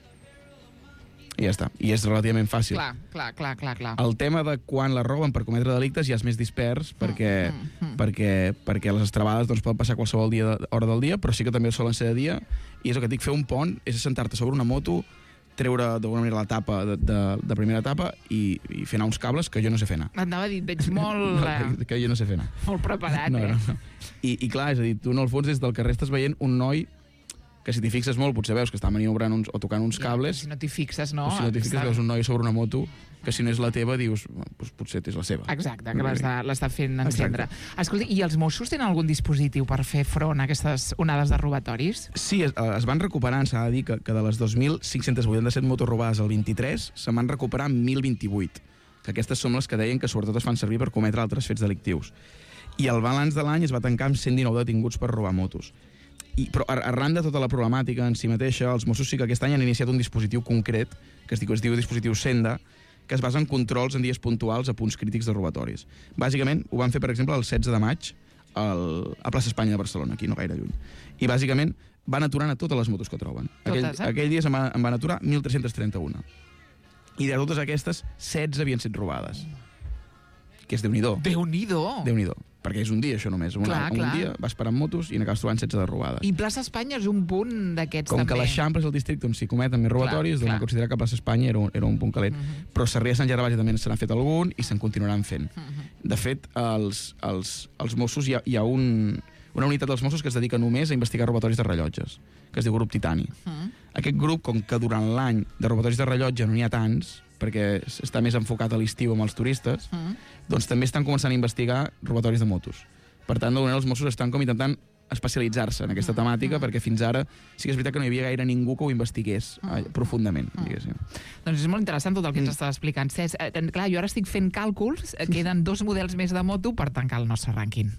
[SPEAKER 7] I ja està. I és relativament fàcil.
[SPEAKER 2] Clar, clar, clar, clar, clar.
[SPEAKER 7] El tema de quan la roben per cometre delictes ja és més dispers perquè,
[SPEAKER 2] Mm, mm, mm.
[SPEAKER 7] perquè, perquè les estrabades doncs, poden passar a qualsevol dia, hora del dia, però sí que també solen ser de dia. I és el que et dic, fer un pont és sentar-te sobre una moto, treure d'alguna manera la tapa de, de, de primera etapa i, i fer anar uns cables que jo no sé fer anar.
[SPEAKER 2] Anava a dir, veig molt,
[SPEAKER 7] No,
[SPEAKER 2] eh,
[SPEAKER 7] que jo no sé fer anar.
[SPEAKER 2] molt preparat,
[SPEAKER 7] No,
[SPEAKER 2] eh?
[SPEAKER 7] no, no. I, I clar, és a dir, tu en el fons des del carrer estàs veient un noi que si t'hi fixes molt potser veus que està maniobrant uns, o tocant uns cables,
[SPEAKER 2] Si no t'hi fixes, no?
[SPEAKER 7] o si no t'hi fixes
[SPEAKER 2] Està-
[SPEAKER 7] veus un noi sobre una moto que si no és la teva dius, bueno, doncs potser és la seva.
[SPEAKER 2] Exacte, que l'està l'està fent encendre.
[SPEAKER 7] Exacte.
[SPEAKER 2] Escolta, i els Mossos tenen algun dispositiu per fer front a aquestes onades de robatoris?
[SPEAKER 7] Sí, es, es van recuperant, s'ha de dir que, que de les dos mil cinc-cents vuitanta-set motos robades al vint-i-tres, se van recuperar mil vint-i-vuit, que aquestes són les que deien que sobretot es fan servir per cometre altres fets delictius. I el balanç de l'any es va tancar amb cent dinou detinguts per robar motos. I, però ar- arran de tota la problemàtica en si mateixa, els Mossos sí que aquest any han iniciat un dispositiu concret, que es diu, es diu dispositiu Senda, que es basa en controls en dies puntuals a punts crítics de robatoris. Bàsicament, ho van fer, per exemple, el setze de maig al, a Plaça Espanya de Barcelona, aquí no gaire lluny. I bàsicament van aturant a totes les motos que troben. Aquell,
[SPEAKER 2] Totes, eh?
[SPEAKER 7] aquell dia se'n van, en van aturar mil tres-cents trenta-un. I de totes aquestes, setze havien estat robades. Que és Déu-n'hi-do.
[SPEAKER 2] Déu-n'hi-do!
[SPEAKER 7] Déu-n'hi-do. Perquè és un dia, això només. Una,
[SPEAKER 2] Clar,
[SPEAKER 7] un
[SPEAKER 2] clar.
[SPEAKER 7] dia vas parant motos i n'acabes trobant setze de robades.
[SPEAKER 2] I Plaça Espanya és un punt d'aquests
[SPEAKER 7] Com
[SPEAKER 2] també.
[SPEAKER 7] que l'Eixample és el districte on s'hi cometen més robatoris,
[SPEAKER 2] Clar,
[SPEAKER 7] doncs
[SPEAKER 2] clar.
[SPEAKER 7] considerar que Plaça Espanya era un, era un punt calent.
[SPEAKER 2] Mhm.
[SPEAKER 7] Però a Sarrià de Sant Gervasi també se n'ha fet algun i se'n continuaran fent.
[SPEAKER 2] Mhm.
[SPEAKER 7] De fet, els, els, els Mossos, hi ha, hi ha un, una unitat dels Mossos que es dedica només a investigar robatoris de rellotges, que es diu Grup Titani.
[SPEAKER 2] Mhm.
[SPEAKER 7] Aquest grup, com que durant l'any de robatoris de rellotge no n'hi ha tants, perquè està més enfocat a l'estiu amb els turistes,
[SPEAKER 2] Mhm.
[SPEAKER 7] doncs també estan començant a investigar robatoris de motos. Per tant, d'alguna manera, els Mossos estan com intentant especialitzar-se en aquesta temàtica, perquè fins ara sí que és veritat que no hi havia gaire ningú que ho investigués eh, profundament, diguéssim.
[SPEAKER 2] Doncs és molt interessant tot el que ens
[SPEAKER 7] Mm.
[SPEAKER 2] estàs explicant, Cesc. Eh, clar, jo ara estic fent càlculs, eh, queden dos models més de moto per tancar el nostre rànquing.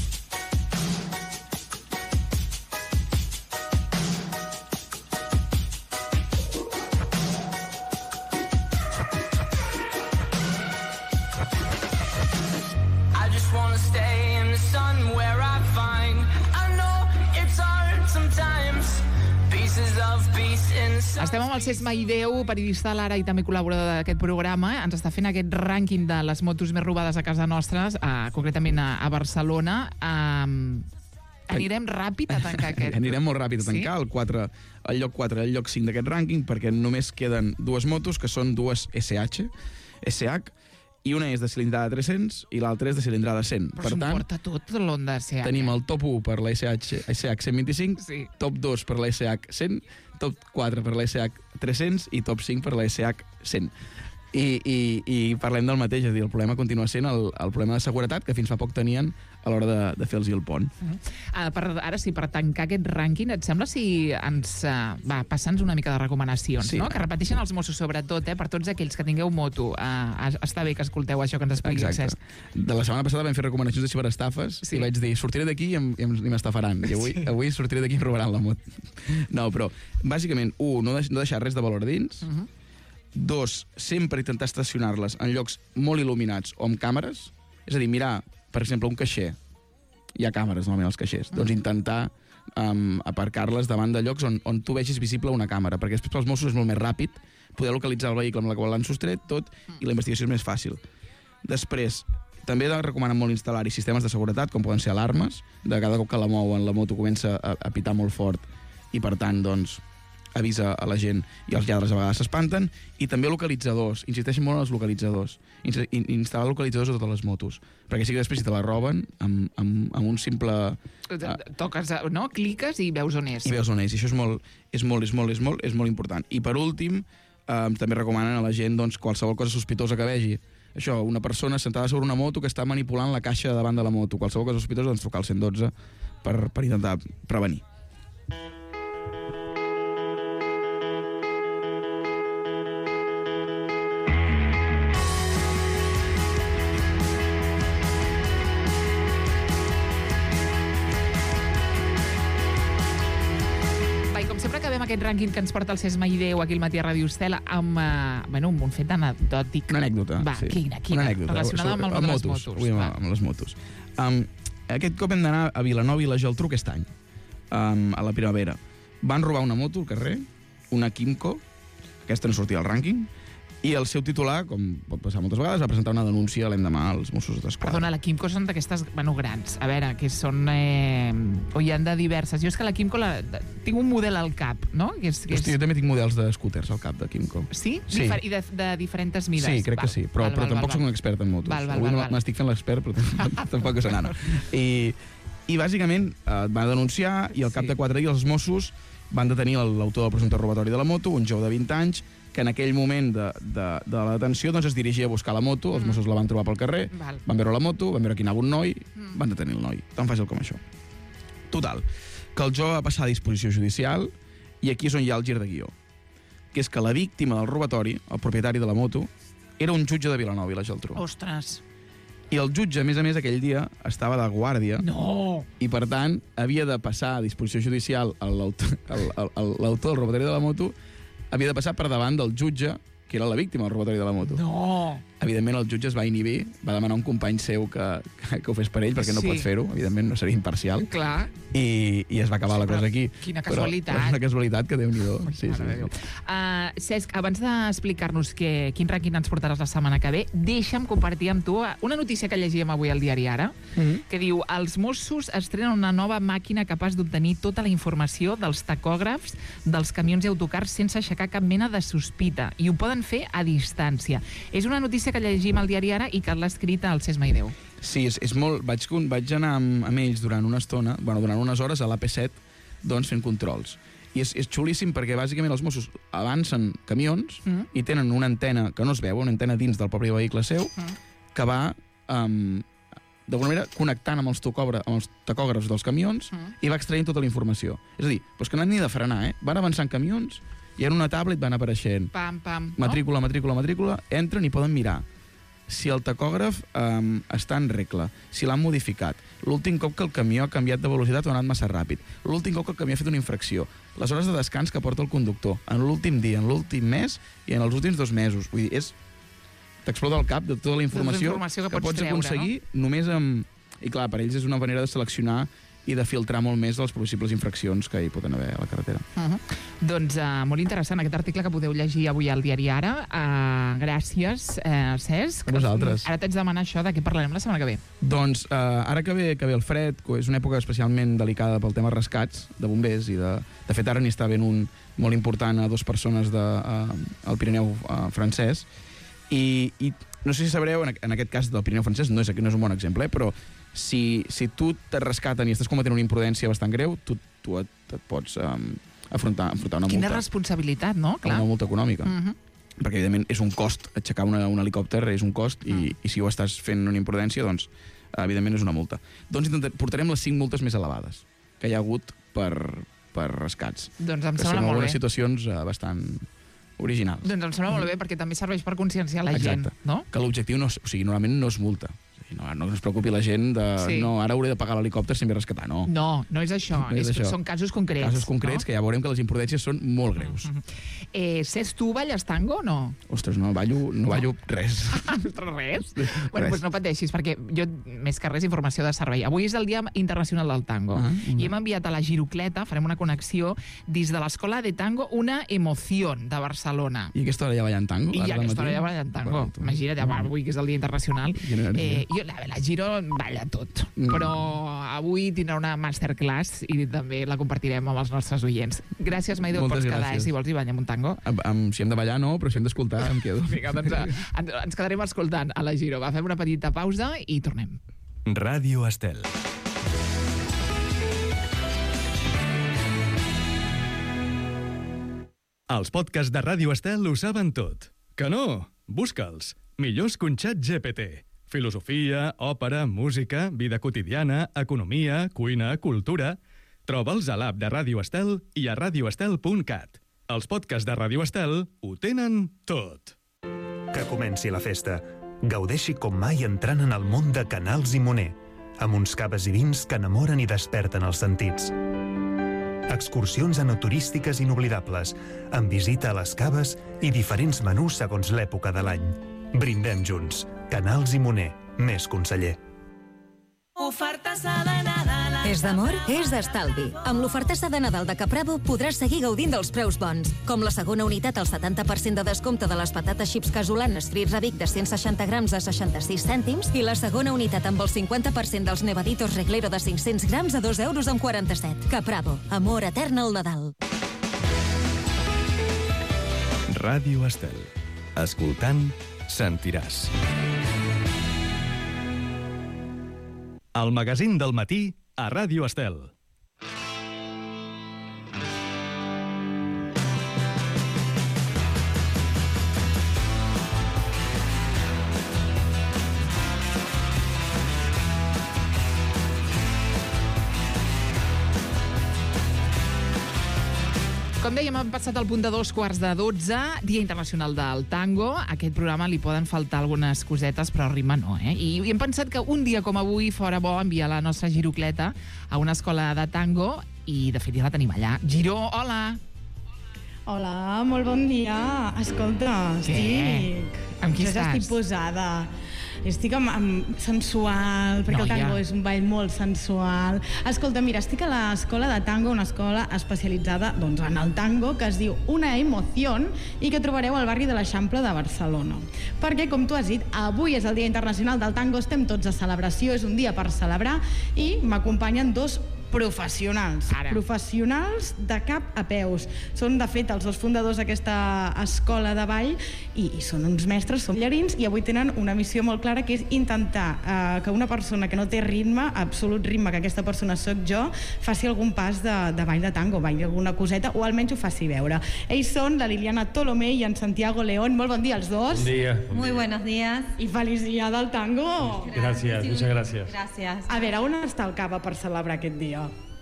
[SPEAKER 8] I just wanna stay in the sun where I find I know it's hard sometimes. Pieces of peace inside.
[SPEAKER 2] Estem amb el Cesc Maideu, periodista a l'Ara i també col·laborador d'aquest programa. Ens està fent aquest rànquing de les motos més robades a casa nostra, eh, concretament a, a Barcelona. Um, anirem ràpid a tancar aquest...
[SPEAKER 7] Anirem molt ràpid a
[SPEAKER 2] Sí?
[SPEAKER 7] tancar el, quatre, el lloc quatre i el lloc cinc d'aquest rànquing, perquè només queden dues motos, que són dues S H, S H, i una és de cilindrada tres-cents i l'altra és de cilindrada cent.
[SPEAKER 2] Però
[SPEAKER 7] per
[SPEAKER 2] s'ho
[SPEAKER 7] tant,
[SPEAKER 2] porta tot l'Honda S H.
[SPEAKER 7] tenim el top u per la S H, S H cent vint-i-cinc,
[SPEAKER 2] Sí.
[SPEAKER 7] top dos per la S H cent, top quatre per la S H tres-cents i top cinc per la S H cent. I, i, i parlem del mateix, és a dir, el problema continua sent el, el problema de seguretat que fins fa poc tenien a l'hora de, de fer-los el pont.
[SPEAKER 2] Uh, per, ara sí, per tancar aquest rànquing, et sembla si ens... Uh, va, passa'ns una mica de recomanacions,
[SPEAKER 7] Sí.
[SPEAKER 2] no? Que repeteixen els Mossos, sobretot, eh, per tots aquells que tingueu moto. Uh, està bé que escolteu això que ens expliqui el Cesc.
[SPEAKER 7] De la setmana passada vam fer recomanacions de ciberestafes
[SPEAKER 2] Sí.
[SPEAKER 7] i vaig dir, sortiré d'aquí i em, i em, i m'estafaran. I avui, sí. avui sortiré d'aquí i em robaran la moto. No, però, bàsicament, un, no, deix, no deixar res de valor a dins.
[SPEAKER 2] Uh -huh.
[SPEAKER 7] Dos, sempre intentar estacionar-les en llocs molt il·luminats o amb càmeres. És a dir, mirar, per exemple, un caixer. Hi ha càmeres, normalment, als caixers. Doncs intentar um, aparcar-les davant de llocs on, on tu vegis visible una càmera, perquè després pels Mossos és molt més ràpid poder localitzar el vehicle amb el qual l'han sostret tot i la investigació és més fàcil. Després, també recomanen molt instal·lar-hi sistemes de seguretat, com poden ser alarmes, de cada cop que la mouen la moto comença a, a pitar molt fort i, per tant, doncs, avisa a la gent i els lladres a vegades s'espanten, i també localitzadors, insisteixen molt en els localitzadors, Inst in instal·lar localitzadors a totes les motos, perquè sí que després si te la roben amb, amb, amb un simple...
[SPEAKER 2] Toques, no? Cliques i veus on és.
[SPEAKER 7] I veus on és, i això és molt, és molt, és molt, és molt, és molt important. I per últim, eh, també recomanen a la gent doncs, qualsevol cosa sospitosa que vegi. Això, una persona sentada sobre una moto que està manipulant la caixa davant de la moto, qualsevol cosa sospitosa, doncs trucar al cent dotze per, per intentar prevenir.
[SPEAKER 2] acabem aquest rànquing que ens porta el Cesc Maideu aquí al matí a Ràdio Estel amb, uh, bueno, amb un fet anecdòtic.
[SPEAKER 7] Una anècdota,
[SPEAKER 2] Va,
[SPEAKER 7] sí.
[SPEAKER 2] quina, quina,
[SPEAKER 7] Una anècdota.
[SPEAKER 2] relacionada amb el món de les motos.
[SPEAKER 7] Avui amb, amb les motos. Um, aquest cop hem d'anar a Vilanova i la Geltrú aquest any, um, a la primavera. Van robar una moto al carrer, una Quimco, aquesta no sortia al rànquing, i el seu titular, com pot passar moltes vegades, va presentar una denúncia l'endemà als Mossos d'Esquadra.
[SPEAKER 2] Perdona, la Quimco són d'aquestes, bueno, grans. A veure, que són... Eh, o hi ha de diverses. Jo és que la Quimco la, tinc un model al cap, no? Que és, que és...
[SPEAKER 7] Hosti, jo també tinc models de scooters al cap de Quimco.
[SPEAKER 2] Sí?
[SPEAKER 7] Sí.
[SPEAKER 2] Difer I de, de diferents mides?
[SPEAKER 7] Sí, crec
[SPEAKER 2] val.
[SPEAKER 7] que sí, però,
[SPEAKER 2] val,
[SPEAKER 7] però
[SPEAKER 2] val,
[SPEAKER 7] tampoc
[SPEAKER 2] val,
[SPEAKER 7] soc
[SPEAKER 2] val.
[SPEAKER 7] un expert en motos.
[SPEAKER 2] Val, val,
[SPEAKER 7] Avui
[SPEAKER 2] val, val.
[SPEAKER 7] m'estic fent l'expert, però tampoc és nano. I, I bàsicament eh, va denunciar i al cap
[SPEAKER 2] Sí.
[SPEAKER 7] de quatre dies els Mossos van detenir l'autor del presumpte robatori de la moto, un jove de vint anys, que en aquell moment de, de, de la detenció doncs, es dirigia a buscar la moto, els Mossos la van trobar pel carrer,
[SPEAKER 2] Val.
[SPEAKER 7] van veure la moto, van veure que hi anava un noi, van detenir el noi. Tan fàcil com això. Total, que el jove va passar a disposició judicial i aquí és on hi ha el gir de guió, que és que la víctima del robatori, el propietari de la moto, era un jutge de Vilanova i la Geltrú.
[SPEAKER 2] Ostres.
[SPEAKER 7] I el jutge, a més a més, aquell dia estava de guàrdia
[SPEAKER 2] No!
[SPEAKER 7] i, per tant, havia de passar a disposició judicial a l'autor el- el- el- l'autor del robatori de la moto, havia de passar per davant del jutge, que era la víctima del robatori de la moto.
[SPEAKER 2] No!
[SPEAKER 7] Evidentment, el jutge es va inhibir, va demanar a un company seu que, que, que ho fes per ell, perquè no
[SPEAKER 2] Sí.
[SPEAKER 7] pot fer-ho, evidentment no seria imparcial,
[SPEAKER 2] Clar.
[SPEAKER 7] i, i es va acabar la
[SPEAKER 2] Però
[SPEAKER 7] cosa aquí.
[SPEAKER 2] quina
[SPEAKER 7] Però
[SPEAKER 2] casualitat.
[SPEAKER 7] és una casualitat que Déu-n'hi-do. Sí, sí,
[SPEAKER 2] Mare de Déu.
[SPEAKER 7] sí.
[SPEAKER 2] Uh, Cesc, abans d'explicar-nos que, quin rànquing ens portaràs la setmana que ve, deixa'm compartir amb tu una notícia que llegíem avui al diari Ara,
[SPEAKER 7] Mhm.
[SPEAKER 2] que diu: els Mossos estrenen una nova màquina capaç d'obtenir tota la informació dels tacògrafs dels camions i autocars sense aixecar cap mena de sospita, i ho poden fer a distància. És una notícia que llegim al diari Ara i que l'ha escrita el Cesc Maideu.
[SPEAKER 7] Sí, és, és molt... Vaig, con- vaig anar amb, amb ells durant una estona, bueno, durant unes hores a l'A P set, doncs fent controls. I és, és xulíssim perquè bàsicament els Mossos avancen camions
[SPEAKER 2] Mm.
[SPEAKER 7] i tenen una antena que no es veu, una antena dins del propi vehicle seu,
[SPEAKER 2] Mm.
[SPEAKER 7] que va, um, d'alguna manera, connectant amb els, tocobra, amb els tacògrafs dels camions
[SPEAKER 2] Mm.
[SPEAKER 7] i va extraient tota la informació. És a dir, doncs que no han ni de frenar, eh? Van avançant camions i en una tablet van apareixent
[SPEAKER 2] Pam, pam.
[SPEAKER 7] matrícula, matrícula, matrícula, entren i poden mirar si el tacògraf um, està en regla, si l'han modificat, l'últim cop que el camió ha canviat de velocitat o ha anat massa ràpid, l'últim cop que el camió ha fet una infracció, les hores de descans que porta el conductor, en l'últim dia, en l'últim mes i en els últims dos mesos. Vull dir, és... t'explota el cap de tota la informació,
[SPEAKER 2] informació que
[SPEAKER 7] que
[SPEAKER 2] pots
[SPEAKER 7] pots
[SPEAKER 2] treure,
[SPEAKER 7] aconseguir només amb... I clar, per ells és una manera de seleccionar i de filtrar molt més les possibles infraccions que hi poden haver a la carretera.
[SPEAKER 2] Uh -huh. Doncs uh, molt interessant aquest article que podeu llegir avui al diari Ara. Uh, gràcies, uh, Cesc.
[SPEAKER 7] A vosaltres.
[SPEAKER 2] Ara t'haig de demanar això de què parlarem la setmana que ve.
[SPEAKER 7] Doncs eh, ara que ve, que ve el fred, que és una època especialment delicada pel tema rescats de bombers, i de, de fet ara n'hi està havent un molt important a dues persones de, eh, al Pirineu eh, francès, i, i no sé si sabreu, en, en aquest cas del Pirineu francès no és, no és un bon exemple, eh, però si, si tu te rescaten i estàs cometent una imprudència bastant greu, tu, tu et, et pots um, afrontar, afrontar una
[SPEAKER 2] Quina
[SPEAKER 7] multa.
[SPEAKER 2] responsabilitat, no? Clar.
[SPEAKER 7] Una multa econòmica.
[SPEAKER 2] Uh -huh.
[SPEAKER 7] Perquè, evidentment, és un cost. Aixecar una, un helicòpter és un cost, i,
[SPEAKER 2] Mm.
[SPEAKER 7] i si ho estàs fent una imprudència, doncs, evidentment, és una multa. Doncs intentar, portarem les cinc multes més elevades que hi ha hagut per, per rescats.
[SPEAKER 2] Doncs em
[SPEAKER 7] Que
[SPEAKER 2] sembla
[SPEAKER 7] són
[SPEAKER 2] molt
[SPEAKER 7] algunes
[SPEAKER 2] bé.
[SPEAKER 7] situacions uh, bastant originals.
[SPEAKER 2] Doncs em sembla molt bé perquè també serveix per conscienciar la gent,
[SPEAKER 7] Exacte.
[SPEAKER 2] no?
[SPEAKER 7] Que l'objectiu, no, és- o sigui, normalment no es multa. No, no es preocupi la gent de...
[SPEAKER 2] Sí.
[SPEAKER 7] No, ara hauré de pagar l'helicòpter si m'he rescatar. No.
[SPEAKER 2] No, no és això.
[SPEAKER 7] No és
[SPEAKER 2] és,
[SPEAKER 7] això.
[SPEAKER 2] Són casos concrets.
[SPEAKER 7] Casos concrets,
[SPEAKER 2] no?
[SPEAKER 7] que ja veurem que les imprudències són molt greus.
[SPEAKER 2] Eh, Cesc, tu balles tango o no?
[SPEAKER 7] Ostres, no ballo, no ballo res.
[SPEAKER 2] Res? Bueno,
[SPEAKER 7] Res.
[SPEAKER 2] doncs no pateixis, perquè jo, més que res, informació de servei. Avui és el Dia Internacional del Tango.
[SPEAKER 7] Ah,
[SPEAKER 2] I hem enviat a la Girocleta, farem una connexió, dins de l'Escola de Tango Una Emoción, de Barcelona.
[SPEAKER 7] I a aquesta hora ja ballant tango?
[SPEAKER 2] I
[SPEAKER 7] Ara
[SPEAKER 2] ja
[SPEAKER 7] al
[SPEAKER 2] aquesta
[SPEAKER 7] matí?
[SPEAKER 2] hora ja ballant tango.
[SPEAKER 7] Bueno, tu-
[SPEAKER 2] Imagina't, ja, avui que és el Dia Internacional.
[SPEAKER 7] Quina energia.
[SPEAKER 2] Eh, jo, la, la Giro balla tot,
[SPEAKER 7] Mm.
[SPEAKER 2] però avui tindrà una masterclass i també la compartirem amb els nostres oients. Gràcies, Maideu,
[SPEAKER 7] Moltes
[SPEAKER 2] pots quedar, eh,
[SPEAKER 7] gràcies.
[SPEAKER 2] si vols, i ballem un tango.
[SPEAKER 7] Am, am, si hem de ballar, no, però si hem d'escoltar, em quedo.
[SPEAKER 2] Vinga, doncs eh, ens, ens quedarem escoltant a la Giro. Va, fem una petita pausa i tornem.
[SPEAKER 9] Ràdio Estel. Els podcasts de Ràdio Estel ho saben tot. Que no? Busca'ls. Millors que un xat G P T. Filosofia, òpera, música, vida quotidiana, economia, cuina, cultura... Troba'ls a l'app de Ràdio Estel i a radioestel punt cat. Els podcasts de Ràdio Estel ho tenen tot.
[SPEAKER 10] Que comenci la festa. Gaudeixi com mai entrant en el món de Canals i Moner, amb uns caves i vins que enamoren i desperten els sentits. excursions enoturístiques inoblidables, amb visita a les caves i diferents menús segons l'època de l'any. Brindem junts. Canals i Moner. Més conseller.
[SPEAKER 11] Ofertassa de Nadal. És d'amor? És d'estalvi. Amb l'ofertassa de Nadal de Capravo podràs seguir gaudint dels preus bons, com la segona unitat al setanta per cent de descompte de les patates xips casolanes Frits Ravic de cent seixanta grams a seixanta-sis cèntims i la segona unitat amb el cinquanta per cent dels Nevaditos Reglero de cinc-cents grams a dos euros amb quaranta-set. Capravo. Amor etern al Nadal.
[SPEAKER 9] Ràdio Estel. Escoltant, sentiràs. El magazín del matí a Ràdio Estel.
[SPEAKER 2] Com dèiem, hem passat al punt de dos quarts de dotze, Dia Internacional del Tango. A aquest programa li poden faltar algunes cosetes, però rima no, eh? I, I hem pensat que un dia com avui fora bo enviar la nostra girocleta a una escola de tango i, de fet, ja la tenim allà. Giró, hola!
[SPEAKER 12] Hola, molt bon dia. Escolta,
[SPEAKER 2] Què?
[SPEAKER 12] estic...
[SPEAKER 2] Amb qui
[SPEAKER 12] jo ja
[SPEAKER 2] estàs?
[SPEAKER 12] estic posada. Estic amb, amb sensual, perquè
[SPEAKER 2] Noia.
[SPEAKER 12] el tango és un ball molt sensual. Escolta, mira, estic a l'escola de tango, una escola especialitzada doncs, en el tango, que es diu Una Emoción i que trobareu al barri de l'Eixample de Barcelona. Perquè, com tu has dit, avui és el Dia Internacional del Tango, estem tots a celebració, és un dia per celebrar, i m'acompanyen dos professionals.
[SPEAKER 2] Ara.
[SPEAKER 12] Professionals de cap a peus. Són, de fet, els dos fundadors d'aquesta escola de ball i, i són uns mestres, són ballarins, i avui tenen una missió molt clara, que és intentar eh, que una persona que no té ritme, absolut ritme, que aquesta persona sóc jo, faci algun pas de, de ball de tango, balli alguna coseta, o almenys ho faci veure. Ells són la Liliana Tolomé i en Santiago León. Molt bon dia als dos.
[SPEAKER 13] Buen día.
[SPEAKER 12] Muy buenos días. I feliç dia del tango.
[SPEAKER 13] Gracias, muchas gracias.
[SPEAKER 12] Gràcies. A veure, on està el Cava per celebrar aquest dia?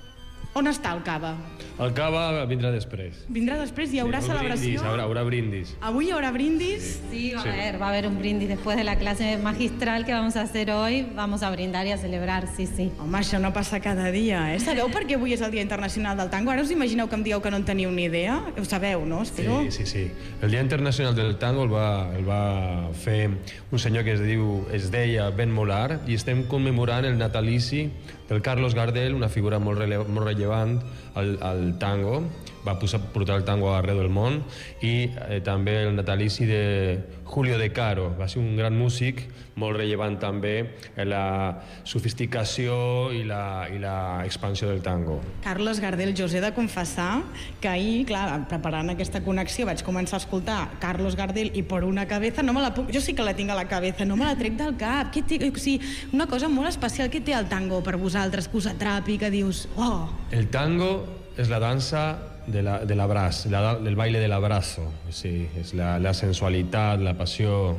[SPEAKER 12] On està el Cava?
[SPEAKER 13] El cava vindrà després.
[SPEAKER 12] Vindrà després, hi haurà
[SPEAKER 13] Sí,
[SPEAKER 12] celebració?
[SPEAKER 13] brindis, habrá, habrá brindis.
[SPEAKER 12] Avui hi haurà brindis?
[SPEAKER 14] Sí, va a
[SPEAKER 13] Sí.
[SPEAKER 14] haber, va a haber un brindis después de la clase magistral que vamos a hacer hoy. Vamos a brindar y a celebrar, sí, sí.
[SPEAKER 12] Home, això no passa cada dia, eh? Sabeu per què avui és el Dia Internacional del Tango? Ara us imagineu que em dieu que no en teniu ni idea? Ho sabeu, no? Espero.
[SPEAKER 13] Sí, sí, sí. El Dia Internacional del Tango el va, el va fer un senyor que es diu, es deia Ben Molar, i estem commemorant el natalici del Carlos Gardel, una figura molt, rele molt rellevant al, al tango. Va posar, portar el tango arreu del món, i eh, també el natalici de Julio De Caro. Va ser un gran músic, molt rellevant també en la sofisticació i la, i la expansió del tango.
[SPEAKER 12] Carlos Gardel, jo us he de confessar que ahir, clar, preparant aquesta connexió, vaig començar a escoltar Carlos Gardel i Por una cabeza, no me la puc... Jo sí que la tinc a la cabeza, no me la trec del cap. Què té... O sigui, una cosa molt especial. Què té el tango per vosaltres, que us atrapi, que dius... Oh.
[SPEAKER 13] El tango es la danza de la, del abrazo, la, del baile del abrazo. Sí, es la, la sensualidad, la pasión.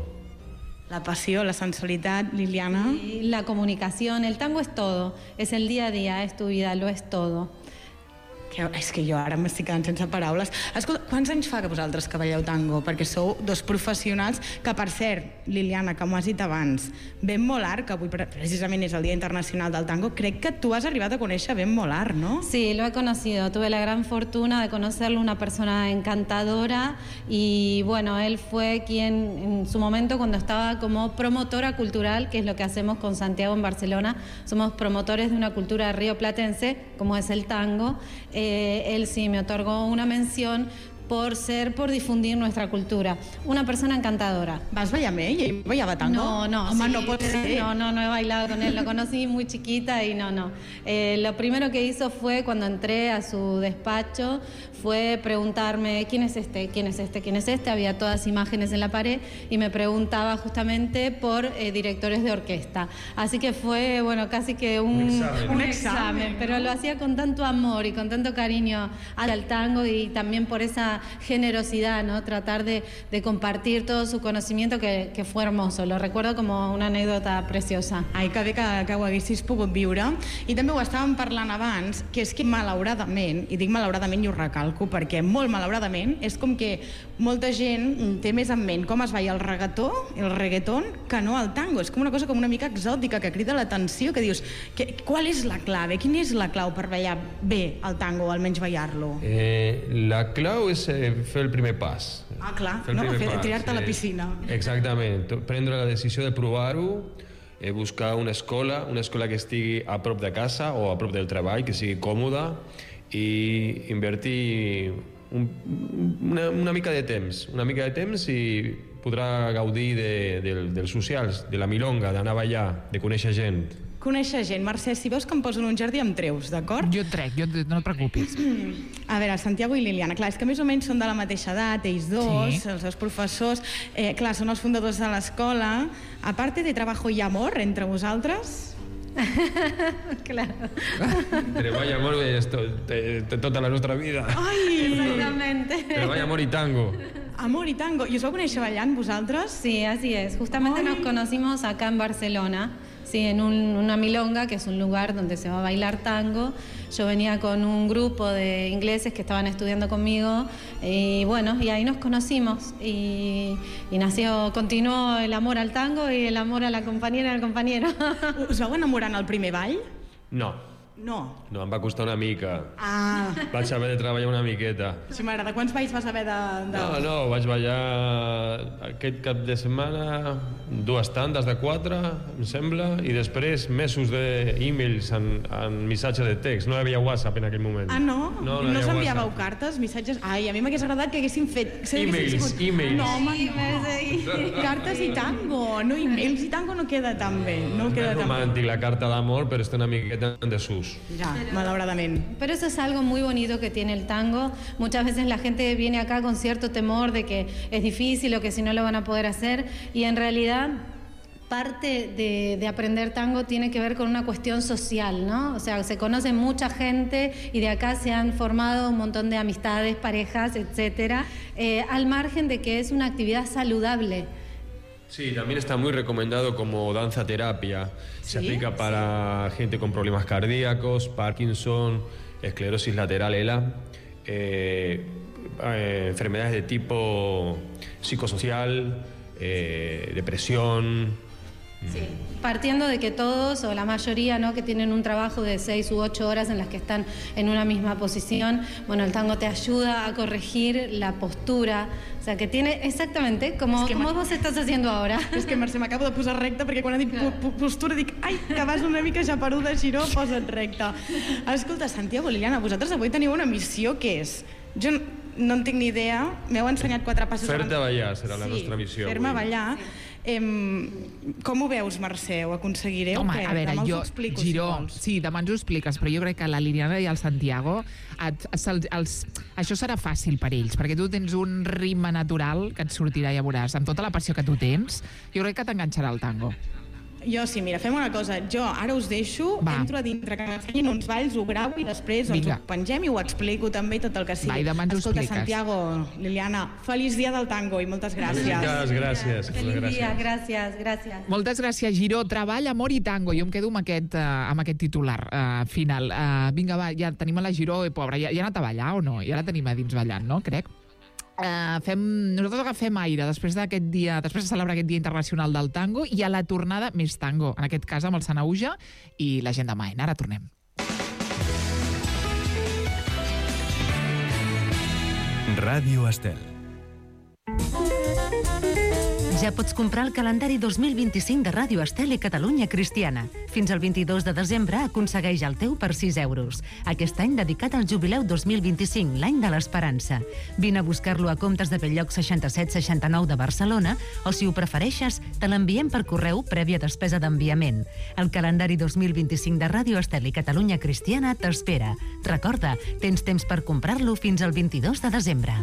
[SPEAKER 12] La passió, la sensualitat, Liliana.
[SPEAKER 14] Y la comunicación, el tango es todo. Es el día a día, es tu vida, lo es todo.
[SPEAKER 12] Que, és que jo ara m'estic quedant sense paraules. Escolta, quants anys fa que vosaltres que balleu tango? Perquè sou dos professionals que, per cert, Liliana, que m'ho has dit abans, Ben Molar, que avui precisament és el Dia Internacional del Tango, crec que tu has arribat a conèixer Ben Molar, ¿no?
[SPEAKER 14] Sí, lo he conocido. Tuve la gran fortuna de conocerlo, una persona encantadora, y bueno, él fue quien en su momento, cuando estaba como promotora cultural, que es lo que hacemos con Santiago en Barcelona, somos promotores de una cultura rioplatense, como es el tango. Eh, él sí me otorgó una mención por ser, por difundir nuestra cultura. Una persona encantadora.
[SPEAKER 12] ¿Vas a bailar ell? ¿Ell ballava tango?
[SPEAKER 14] No, no.
[SPEAKER 12] Home,
[SPEAKER 14] sí,
[SPEAKER 12] no pot ser.
[SPEAKER 14] No, no, no he bailado con él. Lo conocí muy chiquita y no, no. Eh, lo primero que hizo fue, cuando entré a su despacho, fue preguntarme quién es este, quién es este, quién es este. Había todas imágenes en la pared y me preguntaba justamente por eh, directores de orquesta. Así que fue, bueno, casi que un,
[SPEAKER 13] Un examen.
[SPEAKER 14] un
[SPEAKER 12] Un
[SPEAKER 14] examen,
[SPEAKER 12] examen,
[SPEAKER 14] pero lo hacía con tanto amor y con tanto cariño al tango, y también por esa mucha generosidad, ¿no? Tratar de, de compartir todo su conocimiento, que, que fue hermoso. Lo recuerdo como una anécdota preciosa.
[SPEAKER 12] Ai, que bé que, que ho haguessis pogut viure. I també ho estàvem parlant abans, que és que malauradament, i dic malauradament i ho recalco, perquè molt malauradament és com que molta gent té més en ment com es balla el regató, el reggaeton, que no el tango. És com una cosa com una mica exòtica, que crida l'atenció, que dius, que, qual és la clave? Quina és la clau per ballar bé el tango, o almenys ballar-lo?
[SPEAKER 13] Eh, la clau és eh, fer el primer pas.
[SPEAKER 12] Ah, clar,
[SPEAKER 13] Fer el
[SPEAKER 12] no?
[SPEAKER 13] primer
[SPEAKER 12] Fer,
[SPEAKER 13] pas,
[SPEAKER 12] tirar-te a la
[SPEAKER 13] eh,
[SPEAKER 12] piscina.
[SPEAKER 13] Exactament, prendre la decisió de provar-ho, eh, buscar una escola, una escola que estigui a prop de casa o a prop del treball, que sigui còmoda, i invertir un, una, una mica de temps, una mica de temps i podrà gaudir de, de, dels socials, de la milonga, d'anar a ballar, de conèixer gent.
[SPEAKER 12] Conèixer gent. Mercè, si veus que em poso en un jardí, em treus, d'acord?
[SPEAKER 2] Jo et trec, jo, no et preocupis.
[SPEAKER 12] A veure, Santiago i Liliana, clar, és que més o menys són de la mateixa edat, ells dos,
[SPEAKER 2] Sí.
[SPEAKER 12] els seus professors, eh, clar, són els fundadors de l'escola. A parte de trabajo y amor entre vosaltres...
[SPEAKER 14] Claro.
[SPEAKER 13] Treball, amor, és to, te, te, tota la nostra vida.
[SPEAKER 12] Ai!
[SPEAKER 14] Exactamente.
[SPEAKER 13] Treball, amor i tango.
[SPEAKER 12] Amor y tango. ¿Y os vau conèixer ballant, vosaltres?
[SPEAKER 14] Sí, así es. Justamente
[SPEAKER 12] Ay.
[SPEAKER 14] nos conocimos acá en Barcelona, sí, en un- una milonga, que es un lugar donde se va a bailar tango. Yo venía con un grupo de ingleses que estaban estudiando conmigo y bueno, y ahí nos conocimos y, y nació, continuó el amor al tango y el amor a la compañera y al compañero.
[SPEAKER 12] Us vau enamorar en el primer ball?
[SPEAKER 13] No,
[SPEAKER 12] No.
[SPEAKER 13] no, em va costar una mica.
[SPEAKER 12] Ah,
[SPEAKER 13] Vaig haver de treballar una miqueta.
[SPEAKER 12] sí, m'agrada. Quants balls vas haver de... de...
[SPEAKER 13] No, no, vaig ballar aquest cap de setmana dues tandes de quatre, em sembla, i després mesos d'e-mails en, en missatge de text. No hi havia WhatsApp en aquell moment.
[SPEAKER 12] Ah, no?
[SPEAKER 13] No, no,
[SPEAKER 12] no
[SPEAKER 13] hi havia
[SPEAKER 12] s'enviàveu
[SPEAKER 13] WhatsApp.
[SPEAKER 12] cartes, missatges? Ai, a mi m'hagués agradat que haguéssim fet... que
[SPEAKER 13] E-mails,
[SPEAKER 12] haguéssim sigut-
[SPEAKER 13] e-mails.
[SPEAKER 12] No, home, no. Cartes i tango. No, e-mails i tango no queda tan bé. No
[SPEAKER 13] És
[SPEAKER 12] queda
[SPEAKER 13] més
[SPEAKER 12] tan bé.
[SPEAKER 13] romàntic la carta d'amor, però està una miqueta en desús.
[SPEAKER 12] Ja, malauradament.
[SPEAKER 14] Pero eso es algo muy bonito que tiene el tango. Muchas veces la gente viene acá con cierto temor de que es difícil o que si no lo van a poder hacer, y en realidad parte de, de aprender tango tiene que ver con una cuestión social, ¿no? O sea, se conoce mucha gente y de acá se han formado un montón de amistades, parejas, etcétera, eh, al margen de que es una actividad saludable.
[SPEAKER 13] Sí, también está muy recomendado como danza terapia. Se
[SPEAKER 14] ¿Sí?
[SPEAKER 13] aplica para gente con problemas cardíacos, Parkinson, esclerosis lateral E L A, eh, eh, enfermedades de tipo psicosocial, eh, depresión.
[SPEAKER 14] Partiendo de que todos, o la mayoría, ¿no?, que tienen un trabajo de seis u ocho horas en las que están en una misma posición, bueno, el tango te ayuda a corregir la postura, o sea, que tiene exactamente como,
[SPEAKER 12] És que
[SPEAKER 14] como
[SPEAKER 12] m'ha-
[SPEAKER 14] vos estás haciendo ahora.
[SPEAKER 12] És que, Mercè, m'acabo de posar recte perquè quan ha dit pu- pu- postura dic, ai, que vas una mica japeruda, Giró, posa't recte. Escolta, Santiago, Liliana, vosaltres avui teniu una missió que és... Jo no, no en tinc ni idea, m'heu ensenyat quatre passos...
[SPEAKER 13] Fer-te
[SPEAKER 12] abans-
[SPEAKER 13] ballar serà la
[SPEAKER 12] Sí,
[SPEAKER 13] nostra missió
[SPEAKER 12] fer-me
[SPEAKER 13] avui.
[SPEAKER 12] ballar. Em, com ho veus, Mercè? Ho aconseguireu?
[SPEAKER 2] Home,
[SPEAKER 12] Què?
[SPEAKER 2] a veure,
[SPEAKER 12] Demà us
[SPEAKER 2] jo,
[SPEAKER 12] ho explico,
[SPEAKER 2] Giró,
[SPEAKER 12] si vols.
[SPEAKER 2] sí, demà ens ho expliques, però jo crec que la Liliana i el Santiago, et, els, els, això serà fàcil per ells, perquè tu tens un ritme natural que et sortirà, ja veuràs, amb tota la passió que tu tens, jo crec que t'enganxarà el tango.
[SPEAKER 12] Jo sí, mira, fem una cosa. Jo ara us deixo,
[SPEAKER 2] Va.
[SPEAKER 12] entro a dintre, que m'ensenyin uns balls, ho gravo i després doncs,
[SPEAKER 2] Vinga.
[SPEAKER 12] ho pengem i ho explico també tot el que sigui.
[SPEAKER 2] Va, i demà ens ho
[SPEAKER 12] Escolta,
[SPEAKER 2] expliques.
[SPEAKER 12] Santiago, Liliana, feliç dia del tango i moltes gràcies.
[SPEAKER 13] Gràcies, gràcies.
[SPEAKER 14] Feliz
[SPEAKER 13] gràcies.
[SPEAKER 14] día, gracias, gracias.
[SPEAKER 2] Moltes gràcies, Giró. Treball, amor i tango. Jo em quedo amb aquest, uh, amb aquest titular uh, final. Uh, vinga, va, ja tenim a la Giró, eh, pobra, ja, ja ha anat a ballar o no? Ja la tenim a dins ballant, no? Crec. Uh, fem, nosaltres agafem aire després d'aquest dia, després de celebrar aquest Dia Internacional del Tango, i a la tornada més tango, en aquest cas amb el Sanauja i la gent de Maen. Ara tornem.
[SPEAKER 10] Ràdio Estel.
[SPEAKER 11] Ja pots comprar el calendari dos mil vint-i-cinc de Ràdio Estel i Catalunya Cristiana. Fins al vint-i-dos de desembre aconsegueix el teu per sis euros. Aquest any dedicat al jubileu dos mil vint-i-cinc, l'any de l'esperança. Vine a buscar-lo a Comptes de Belllloc seixanta-set seixanta-nou de Barcelona, o si ho prefereixes, te l'enviem per correu prèvia despesa d'enviament. El calendari dos mil vint-i-cinc de Ràdio Estel i Catalunya Cristiana t'espera. Recorda, tens temps per comprar-lo fins al vint-i-dos de desembre.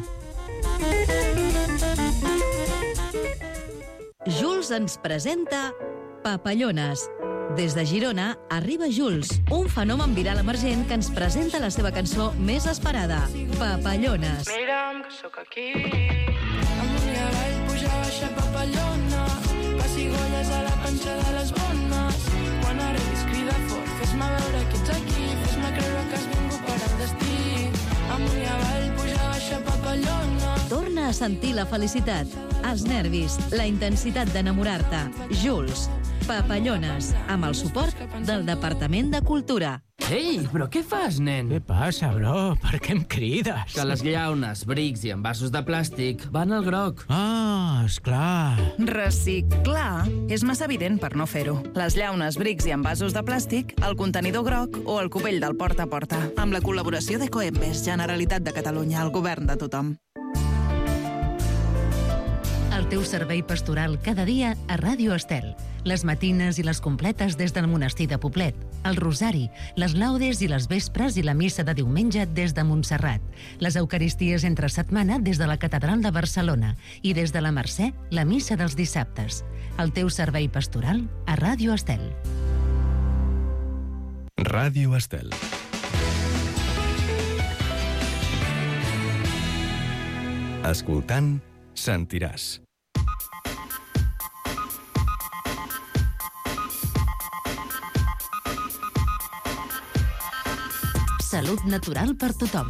[SPEAKER 15] Jules ens presenta Papallones, Des de Girona arriba Jules, un fenomen viral emergent que ens presenta la seva cançó més esperada, Papallones.
[SPEAKER 16] Mira'm que sóc aquí, amunt i avall, puja, baixa, papallona, pessigolles a la panxa de les bones. Quan arribis crida fort, fes-me veure que ets aquí, fes-me creure que has vingut per al destí. Amunt i avall, puja, baixa, papallona.
[SPEAKER 15] Torna a sentir la felicitat, els nervis, la intensitat d'enamorar-te. Jules, Papallones, amb el suport del Departament de Cultura.
[SPEAKER 17] Ei, però què fas, nen?
[SPEAKER 18] Què passa, bro? Per què em crides?
[SPEAKER 17] Que les llaunes, brics i envasos de plàstic van al groc.
[SPEAKER 18] Ah, esclar.
[SPEAKER 19] Reciclar és massa evident per no fer-ho. Les llaunes, brics i envasos de plàstic, el contenidor groc o el cubell del porta a porta. Amb la col·laboració de Coembes, Generalitat de Catalunya, el govern de tothom.
[SPEAKER 20] El teu servei pastoral cada dia a Ràdio Estel. Les matines i les completes des del monestir de Poblet, el rosari, les laudes i les vespres i la missa de diumenge des de Montserrat, les eucaristies entre setmana des de la Catedral de Barcelona i des de la Mercè, la missa dels dissabtes. El teu servei pastoral a Ràdio Estel.
[SPEAKER 9] Ràdio Estel. Escoltant, sentiràs.
[SPEAKER 20] Salut natural per tothom.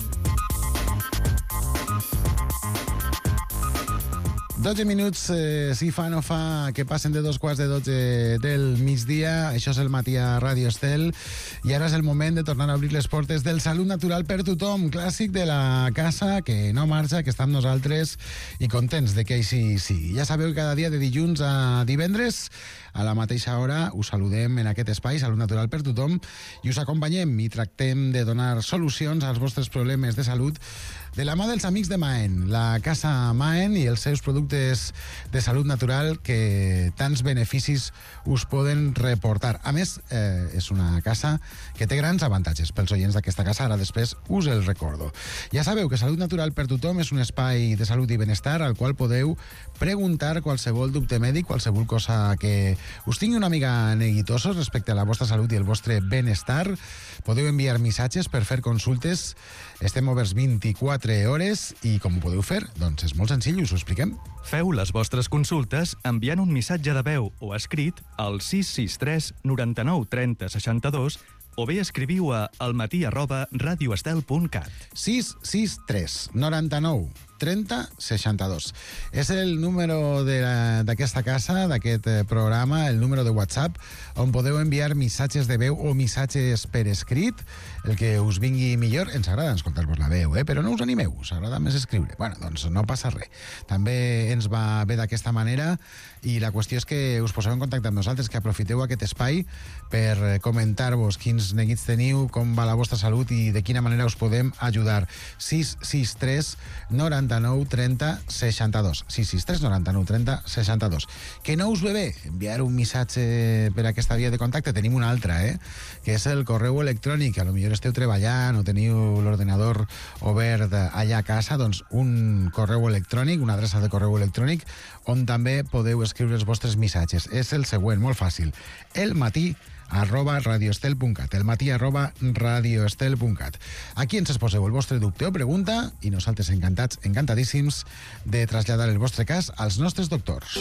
[SPEAKER 3] dotze minuts, eh, si fa no fa, que passen de dos quarts de dotze del migdia. Això és el matí a Ràdio Estel. I ara és el moment de tornar a obrir les portes del Salut Natural per tothom, clàssic de la casa, que no marxa, que està amb nosaltres i contents de que així sigui. Ja sabeu que cada dia de dilluns a divendres, a la mateixa hora, us saludem en aquest espai, Salut Natural per tothom, i us acompanyem i tractem de donar solucions als vostres problemes de salut de la mà dels amics de Maen, la casa Maen i els seus productes de salut natural que tants beneficis us poden reportar. A més, eh, és una casa que té grans avantatges pels oients d'aquesta casa, ara després us el recordo. Ja sabeu que Salut Natural per tothom és un espai de salut i benestar al qual podeu preguntar qualsevol dubte mèdic, qualsevol cosa que us tingui una mica neguitosos respecte a la vostra salut i el vostre benestar. Podeu enviar missatges per fer consultes. Estem oberts vint-i-quatre hores i com ho podeu fer? Doncs és molt senzill, us ho expliquem.
[SPEAKER 9] Feu les vostres consultes enviant un missatge de veu o escrit al sis sis tres noranta-nou trenta seixanta-dos o bé escriviu a almatí arroba radioestel punt cat.
[SPEAKER 3] sis sis tres noranta-nou trenta seixanta-dos. És el número d'aquesta casa, d'aquest programa, el número de WhatsApp, on podeu enviar missatges de veu o missatges per escrit, el que us vingui millor. Ens agrada escoltar-vos la veu, eh? Però no us animeu, us agrada més escriure. Bueno, doncs no passa res. També ens va bé d'aquesta manera i la qüestió és que us poseu en contacte amb nosaltres, que aprofiteu aquest espai per comentar-vos quins neguits teniu, com va la vostra salut i de quina manera us podem ajudar. sis sis tres noranta-nou trenta seixanta-dos. sis sis tres noranta-nou trenta seixanta-dos. Que no us ve bé enviar un missatge per aquesta via de contacte? Tenim una altra, eh? Que és el correu electrònic. A lo millor esteu treballant o teniu l'ordenador obert allà a casa, doncs un correu electrònic, una adreça de correu electrònic on també podeu escriure els vostres missatges. És el següent, molt fàcil. El matí arroba radioestel punt cat, el matí arroba radioestel punt cat. Aquí ens exposeu el vostre dubte o pregunta i nosaltres encantats, encantadíssims de traslladar el vostre cas als nostres doctors.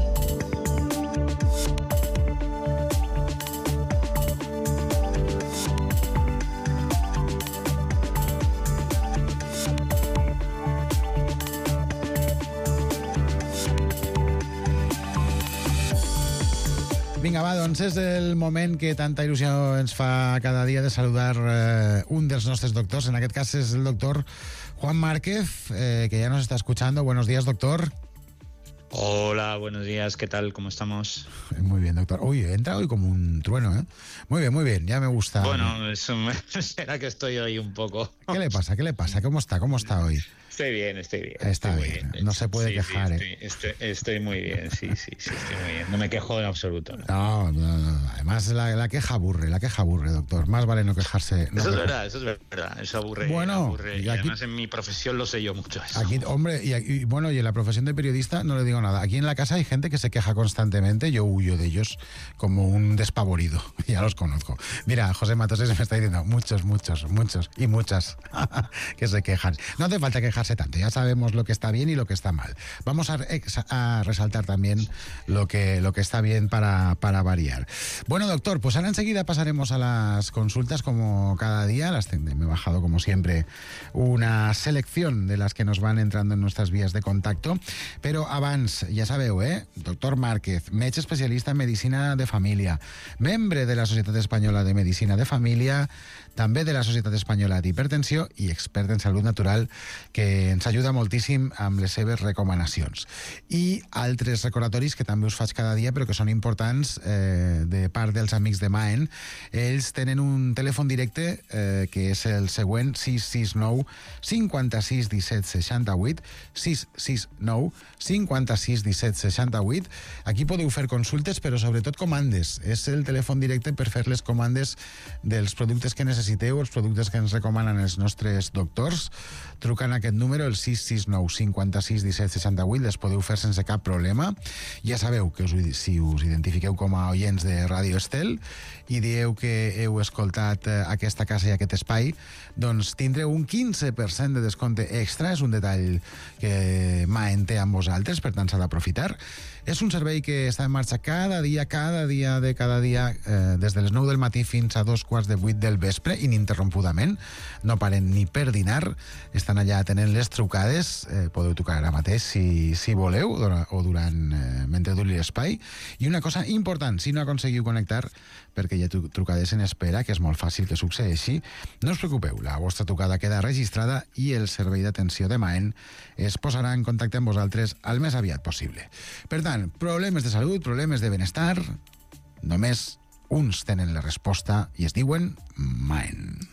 [SPEAKER 3] Vinga, va, doncs és el moment que tanta il·lusió ens fa cada dia de saludar eh, un dels nostres doctors. En aquest cas és el doctor Juan Márquez, eh, que ya nos está escuchando. Buenos días, doctor.
[SPEAKER 21] Hola, buenos días, ¿qué tal? ¿Cómo estamos?
[SPEAKER 3] Muy bien, doctor. Uy, entra hoy como un trueno, ¿eh? Muy bien, muy bien, ya me gusta.
[SPEAKER 21] Bueno, eso me... será que estoy hoy un poco.
[SPEAKER 3] ¿Qué le pasa? ¿Qué le pasa? ¿Cómo está? ¿Cómo está hoy?
[SPEAKER 21] Estoy bien, estoy bien.
[SPEAKER 3] Está
[SPEAKER 21] estoy
[SPEAKER 3] bien,
[SPEAKER 21] muy bien.
[SPEAKER 3] no se puede
[SPEAKER 21] Sí,
[SPEAKER 3] quejar,
[SPEAKER 21] sí,
[SPEAKER 3] ¿eh?
[SPEAKER 21] estoy, estoy, estoy muy bien, sí, sí, sí, estoy muy bien. No me quejo en absoluto. ¿no?
[SPEAKER 3] No, no, no. Además, la, la queja aburre, la queja aburre, doctor. Más vale no quejarse. No
[SPEAKER 21] Eso es
[SPEAKER 3] quejar.
[SPEAKER 21] verdad, eso es verdad. Eso aburre.
[SPEAKER 3] Bueno,
[SPEAKER 21] aburre.
[SPEAKER 3] y
[SPEAKER 21] Y
[SPEAKER 3] aquí-
[SPEAKER 21] además en mi profesión lo sé yo mucho. Eso.
[SPEAKER 3] Aquí, hombre, y, y bueno, y en la profesión de periodista no le digo nada. Aquí en la casa hay gente que se queja constantemente, yo huyo de ellos como un despavorido, ya los conozco. Mira, José Matoses me está diciendo muchos, muchos, muchos y muchas que se quejan. No hace falta quejarse tanto, ya sabemos lo que está bien y lo que está mal. Vamos a, a resaltar también lo que, lo que está bien para, para variar. Bueno, doctor, pues ahora enseguida pasaremos a las consultas como cada día. Las ten- me he bajado, como siempre, una selección de las que nos van entrando en nuestras vías de contacto. Però abans, ja sabeu, eh? Doctor Márquez, metge especialista en medicina de família, membre de la Societat Espanyola de Medicina de Família, també de la Societat Espanyola d'Hipertensió i expert en salut natural, que ens ajuda moltíssim amb les seves recomanacions. I altres recordatoris que també us faig cada dia, però que són importants eh, de part dels amics de Maen. Ells tenen un telèfon directe eh, que és el següent: sis sis nou cinquanta-sis disset seixanta-vuit, sis sis nou cinquanta-sis disset seixanta-vuit. Aquí podeu fer consultes, però sobretot comandes. És el telèfon directe per fer les comandes dels productes que necessiteu, els productes que ens recomanen els nostres doctors. Trucant a aquest número, el sis sis nou cinquanta-sis disset seixanta-vuit, les podeu fer sense cap problema. Ja sabeu que us, si us identifiqueu com a oients de Ràdio Estel i dieu que heu escoltat eh, aquesta casa i aquest espai, doncs tindreu un quinze per cent de descompte extra. És un detall que Maen té amb vosaltres, per tant s'ha d'aprofitar. És un servei que està en marxa cada dia, cada dia de cada dia, eh, des de les nou del matí fins a dos quarts de vuit del vespre, ininterrompudament. No paren ni per dinar, estan allà atenent les trucades. Eh, podeu trucar ara mateix si, si voleu, o durant, eh, mentre duri l'espai. I una cosa important, si no aconseguiu connectar, perquè hi ha trucades en espera, que és molt fàcil que succeeixi, no us preocupeu, la vostra trucada queda registrada i el servei d'atenció de Maen es posarà en contacte amb vosaltres el més aviat possible. Per tant, problemes de salut, problemes de benestar, només uns tenen la resposta i es diuen Maen.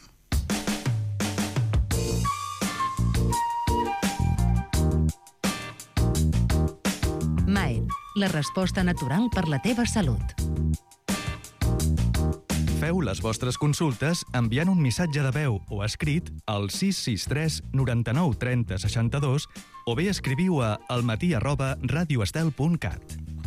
[SPEAKER 20] Maen, la resposta natural per la teva salut.
[SPEAKER 9] Feu les vostres consultes enviant un missatge de veu o escrit al sis sis tres noranta-nou trenta seixanta-dos o bé escriviu a almatí arroba radioestel punt cat.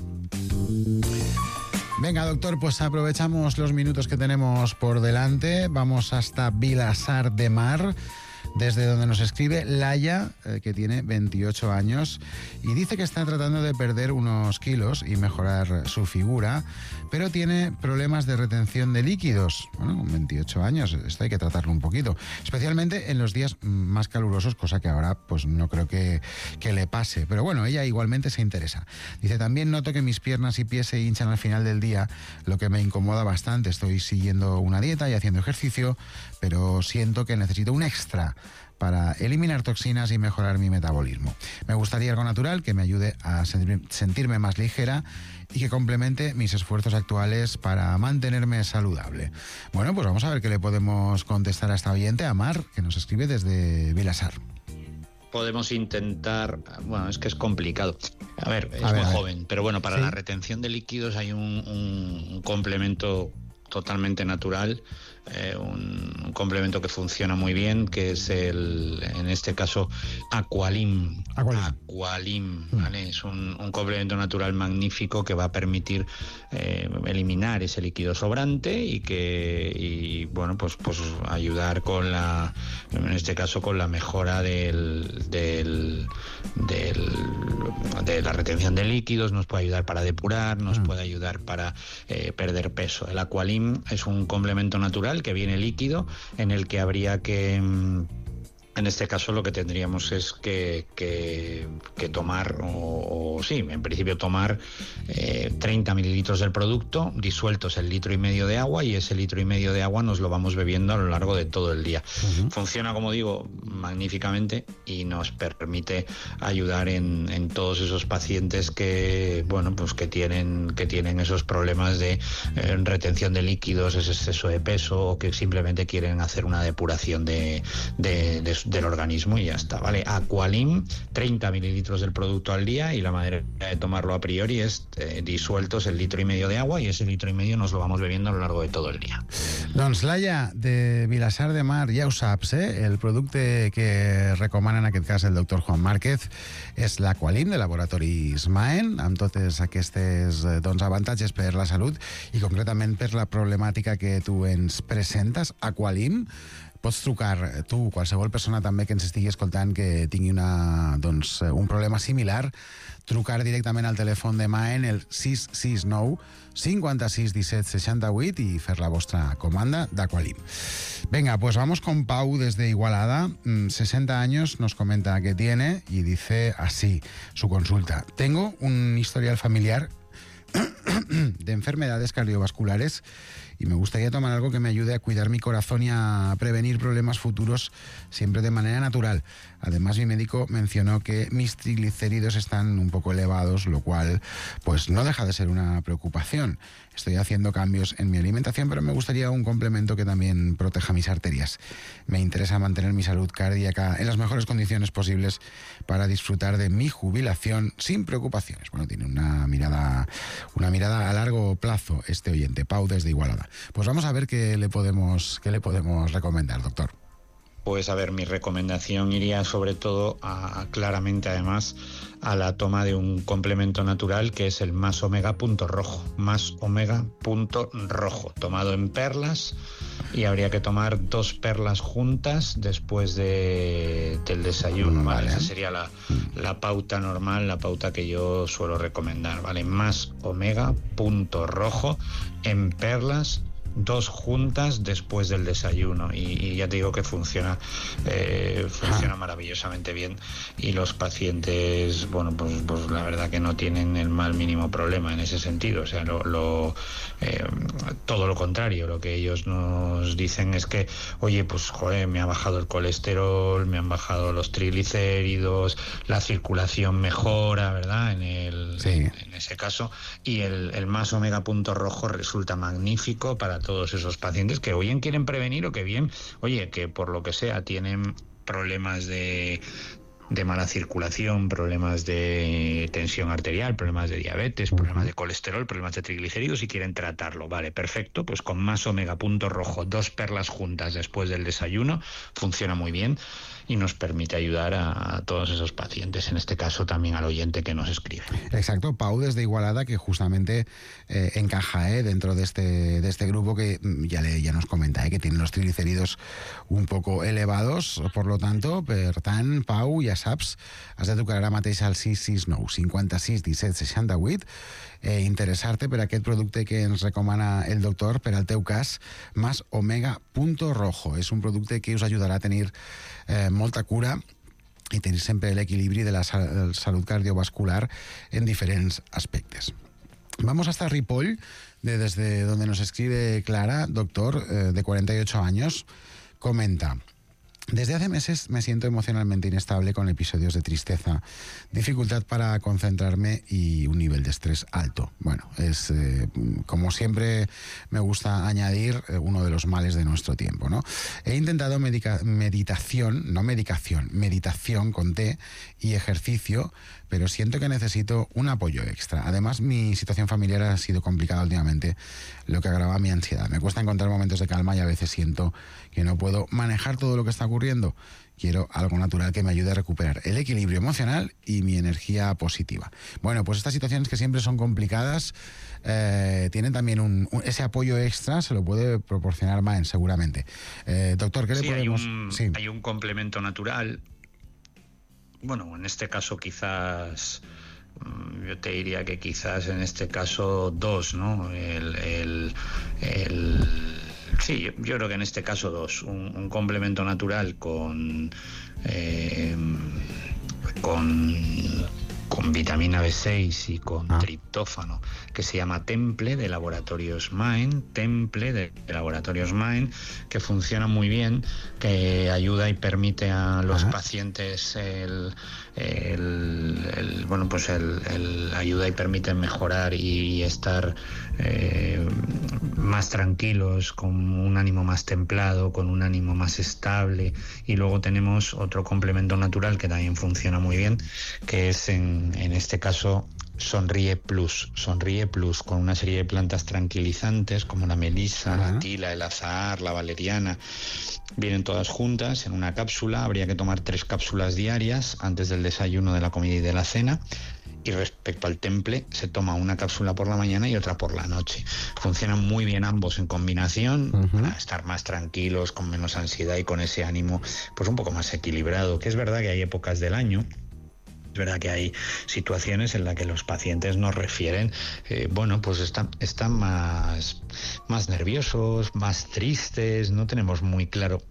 [SPEAKER 3] Venga, doctor, pues aprovechamos los minutos que tenemos por delante. Vamos hasta Vilassar de Mar, desde donde nos escribe Laia, eh, que tiene veintiocho años, y dice que está tratando de perder unos kilos y mejorar su figura, pero tiene problemas de retención de líquidos. Bueno, con veintiocho años, esto hay que tratarlo un poquito, especialmente en los días más calurosos, cosa que ahora pues no creo que, que le pase. Pero bueno, ella igualmente se interesa. Dice, también noto que mis piernas y pies se hinchan al final del día, lo que me incomoda bastante. Estoy siguiendo una dieta y haciendo ejercicio, pero siento que necesito un extra para eliminar toxinas y mejorar mi metabolismo. Me gustaría algo natural que me ayude a sentir, sentirme más ligera y que complemente mis esfuerzos actuales para mantenerme saludable. Bueno, pues vamos a ver qué le podemos contestar a esta oyente, a Mar, que nos escribe desde Vilassar.
[SPEAKER 21] Podemos intentar, bueno, es que es complicado. A ver, es
[SPEAKER 3] A ver,
[SPEAKER 21] muy
[SPEAKER 3] a ver.
[SPEAKER 21] joven, pero bueno, para
[SPEAKER 3] Sí.
[SPEAKER 21] la retención de líquidos hay un, un- un complemento totalmente natural, eh, un, un complemento que funciona muy bien, que es el, en este caso, Aqualim.
[SPEAKER 3] Aqualim.
[SPEAKER 21] Aqualim, ¿vale? Es un, un complemento natural magnífico que va a permitir eh, eliminar ese líquido sobrante y que, y, bueno, pues, pues ayudar con la, en este caso, con la mejora del, del, del, de la retención de líquidos, nos puede ayudar para depurar, nos puede ayudar para eh, perder peso. El Aqualim es un complemento natural que viene líquido, en el que habría que... mm, en este caso lo que tendríamos es que, que, que tomar, o, o sí, en principio tomar eh, treinta mililitros del producto, disueltos en litro y medio de agua, y ese litro y medio de agua nos lo vamos bebiendo a lo largo de todo el día. Uh-huh. Funciona, como digo, magníficamente y nos permite ayudar en, en todos esos pacientes que, bueno, pues que tienen, que tienen esos problemas de eh, retención de líquidos, ese exceso de peso, o que simplemente quieren hacer una depuración de, de, de pues del organismo y ya está, ¿vale? Aqualim, treinta mililitros del producto al día, y la manera de tomarlo a priori es eh, disueltos el litro y medio de agua, y ese litro y medio nos lo vamos bebiendo a lo largo de todo el día.
[SPEAKER 3] Doncs Laia, de Vilassar de Mar, ja ho saps, eh? El producte que recomana en aquest cas el doctor Juan Márquez és l'Aqualim de Laboratoris Maen, amb totes aquestes doncs, avantatges per la salut i concretament per la problemàtica que tu ens presentes. Aqualim, pots trucar tu, qualsevol persona també que ens estigui escoltant que tingui una, doncs, un problema similar, trucar directament al telèfon de Maen, el sis sis nou cincuenta-seis disset seixanta-vuit, i fer la vostra comanda d'Aqualim. Venga, pues vamos con Pau desde Igualada. sesenta años, nos comenta que tiene y dice así su consulta. Tengo un historial familiar de enfermedades cardiovasculares y me gustaría tomar algo que me ayude a cuidar mi corazón y a prevenir problemas futuros siempre de manera natural. Además, mi médico mencionó que mis triglicéridos están un poco elevados, lo cual pues no deja de ser una preocupación. Estoy haciendo cambios en mi alimentación, pero me gustaría un complemento que también proteja mis arterias. Me interesa mantener mi salud cardíaca en las mejores condiciones posibles para disfrutar de mi jubilación sin preocupaciones. Bueno, tiene una mirada, una mirada a largo plazo este oyente, Pau desde Igualada. Pues vamos a ver qué le podemos, qué le podemos recomendar, doctor.
[SPEAKER 21] Pues a ver, mi recomendación iría sobre todo a, claramente además a la toma de un complemento natural que es el Más Omega punto rojo, Más Omega punto rojo, tomado en perlas, y habría que tomar dos perlas juntas después de, del desayuno, ¿vale? Esa sería la, la pauta normal, la pauta que yo suelo recomendar, ¿vale? Más Omega punto rojo en perlas, dos juntas después del desayuno, y, y ya te digo que funciona eh, funciona maravillosamente bien, y los pacientes, bueno, pues, pues la verdad que no tienen el más mínimo problema en ese sentido. O sea, lo, lo eh, todo lo contrario, lo que ellos nos dicen es que, oye, pues joder, me ha bajado el colesterol, me han bajado los triglicéridos, la circulación mejora, ¿verdad? En el sí. en, en ese caso, y el, el Más Omega punto rojo resulta magnífico para todos esos pacientes que o bien quieren prevenir o que bien, oye, que por lo que sea tienen problemas de, de mala circulación, problemas de tensión arterial, problemas de diabetes, problemas de colesterol, problemas de triglicéridos y quieren tratarlo. Vale, perfecto, pues con Más Omega punto rojo, dos perlas juntas después del desayuno, funciona muy bien y nos permite ayudar a, a todos esos pacientes, en este caso también al oyente que nos escribe.
[SPEAKER 3] Exacto, Pau desde Igualada, que justamente eh, encaja eh, dentro de este, de este grupo que ya, le, ya nos comenta, eh, que tiene los triglicéridos un poco elevados, por lo tanto, per tant, Pau, ja saps, has de trucar ara mateix al sis sis nou cincuenta-sis disset seixanta-vuit, eh, interessar-te per aquest producte que ens recomana el doctor, per al teu cas, Más Omega punto rojo. És un producte que us ajudarà a tenir eh, molta cura y tener siempre el equilibrio de la sal- salud cardiovascular en diferentes aspectos. Vamos hasta Ripoll, de, desde donde nos escribe Clara, doctor, eh, de cuarenta y ocho años, comenta: desde hace meses me siento emocionalmente inestable con episodios de tristeza, dificultad para concentrarme y un nivel de estrés alto. Bueno, es eh, como siempre me gusta añadir eh, uno de los males de nuestro tiempo, ¿no? He intentado medica- meditación, no medicación, meditación con té y ejercicio, pero siento que necesito un apoyo extra. Además, mi situación familiar ha sido complicada últimamente, lo que agrava mi ansiedad. Me cuesta encontrar momentos de calma y a veces siento que no puedo manejar todo lo que está ocurriendo. Quiero algo natural que me ayude a recuperar el equilibrio emocional y mi energía positiva. Bueno, pues estas situaciones que siempre son complicadas eh, tienen también un, un, ese apoyo extra, se lo puede proporcionar Maen seguramente. Eh, doctor, ¿qué
[SPEAKER 21] sí, le podemos...? Hay un, sí, hay un complemento natural. Bueno, en este caso quizás, yo te diría que quizás en este caso dos, ¿no? El, el, el, sí, yo, yo creo que en este caso dos. Un, un complemento natural con, eh, con, con con vitamina B seis y con triptófano, que se llama Temple, de Laboratorios Maen, Temple de Laboratorios Maen, que funciona muy bien, que ayuda y permite a los
[SPEAKER 3] Ajá.
[SPEAKER 21] pacientes el, el, el bueno pues el, el ayuda y permite mejorar y estar eh, más tranquilos, con un ánimo más templado, con un ánimo más estable. Y luego tenemos otro complemento natural que también funciona muy bien, que es en, en este caso Sonríe Plus, Sonríe Plus, con una serie de plantas tranquilizantes como la melisa, la tila, el azahar, la valeriana. Vienen todas juntas en una cápsula. Habría que tomar tres cápsulas diarias antes del desayuno, de la comida y de la cena. Y respecto al Temple, se toma una cápsula por la mañana y otra por la noche. Funcionan muy bien ambos en combinación, uh-huh. para estar más tranquilos, con menos ansiedad y con ese ánimo pues un poco más equilibrado. Que es verdad que hay épocas del año, es verdad que hay situaciones en las que los pacientes nos refieren, eh, bueno, pues están, están más, más nerviosos, más tristes, no tenemos muy claro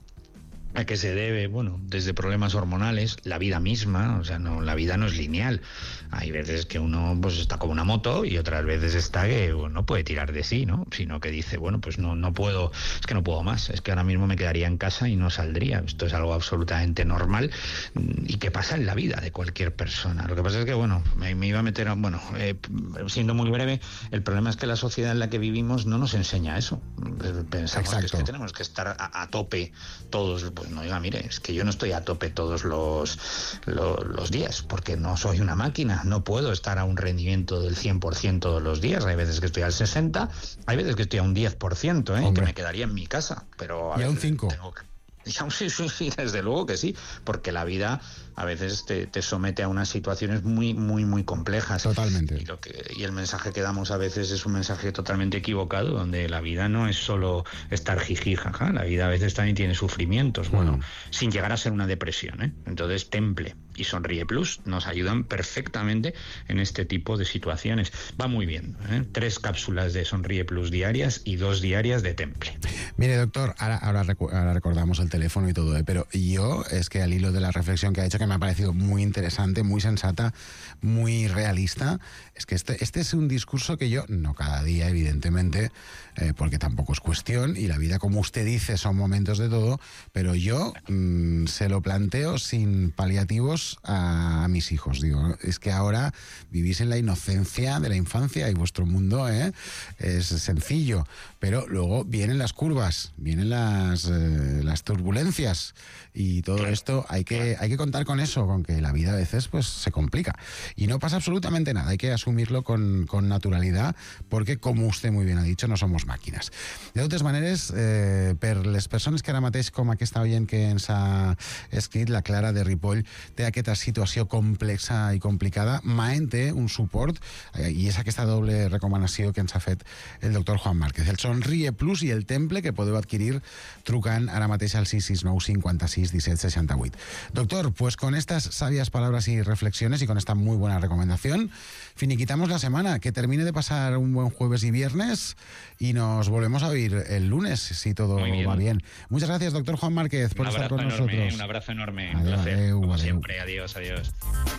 [SPEAKER 21] a qué se debe. Bueno, desde problemas hormonales, la vida misma, o sea, no, la vida no es lineal. Hay veces que uno pues está como una moto y otras veces está que bueno, no puede tirar de sí, ¿no? Sino que dice, bueno, pues no, no puedo, es que no puedo más, es que ahora mismo me quedaría en casa y no saldría. Esto es algo absolutamente normal y que pasa en la vida de cualquier persona. Lo que pasa es que, bueno, me, me iba a meter, a, bueno, eh, siendo muy breve, el problema es que la sociedad en la que vivimos no nos enseña eso. Pensamos que, es que tenemos que estar a, a tope todos. Pues no, oiga, mire, es que yo no estoy a tope todos los, los, los días, porque no soy una máquina, no puedo estar a un rendimiento del cien por ciento todos los días. Hay veces que estoy al sesenta por ciento, hay veces que estoy a un diez por ciento, ¿eh? que me quedaría en mi casa. Pero a
[SPEAKER 3] y a un cinco
[SPEAKER 21] por ciento. Sí, sí, sí, desde luego que sí, porque la vida a veces te, te somete a unas situaciones muy, muy, muy complejas.
[SPEAKER 3] Totalmente.
[SPEAKER 21] Y, lo que, y el mensaje que damos a veces es un mensaje totalmente equivocado, donde la vida no es solo estar jiji, jaja, la vida a veces también tiene sufrimientos, bueno, mm. sin llegar a ser una depresión, ¿eh? Entonces, Temple y Sonríe Plus nos ayudan perfectamente en este tipo de situaciones. Va muy bien, ¿eh? Tres cápsulas de Sonríe Plus diarias y dos diarias de Temple.
[SPEAKER 3] Mire, doctor, ahora, ahora, recu- ahora recordamos el teléfono y todo, ¿eh? Pero yo, es que al hilo de la reflexión que ha hecho, que me ha parecido muy interesante, muy sensata, muy realista, es que este, este es un discurso que yo, no cada día, evidentemente, eh, porque tampoco es cuestión, y la vida, como usted dice, son momentos de todo, pero yo mmm, se lo planteo sin paliativos a, a mis hijos. Digo, es que ahora vivís en la inocencia de la infancia y vuestro mundo ¿eh? es sencillo, pero luego vienen las curvas, vienen las, eh, las turbulencias, y todo esto hay que, hay que contar con eso, con que la vida a veces pues se complica. Y no pasa absolutamente nada, hay que asumirlo con, con naturalidad, perquè, com usted muy bien ha dicho, no somos màquines. De totes maneres, eh, per les persones que ara mateix, com aquesta oient que ens ha escrit, la Clara de Ripoll, té aquesta situació complexa i complicada, Maen té un suport, eh, i és aquesta doble recomanació que ens ha fet el doctor Juan Márquez, el Sonríe Plus i el Temple, que podeu adquirir trucant ara mateix al sis sis nou cincuenta-sis disset seixanta-vuit. Doctor, pues con estas sabias palabras y reflexiones y con esta muy buena recomendación, finiquitamos la semana. Que termine de pasar un buen jueves y viernes y nos volvemos a oír el lunes, si todo bien. va bien. Muchas gracias, doctor Juan Márquez, por estar con
[SPEAKER 21] enorme,
[SPEAKER 3] nosotros.
[SPEAKER 21] Un abrazo enorme,
[SPEAKER 3] adeu,
[SPEAKER 21] un placer,
[SPEAKER 3] adeu,
[SPEAKER 21] como
[SPEAKER 3] adeu.
[SPEAKER 21] siempre. Adiós, adiós.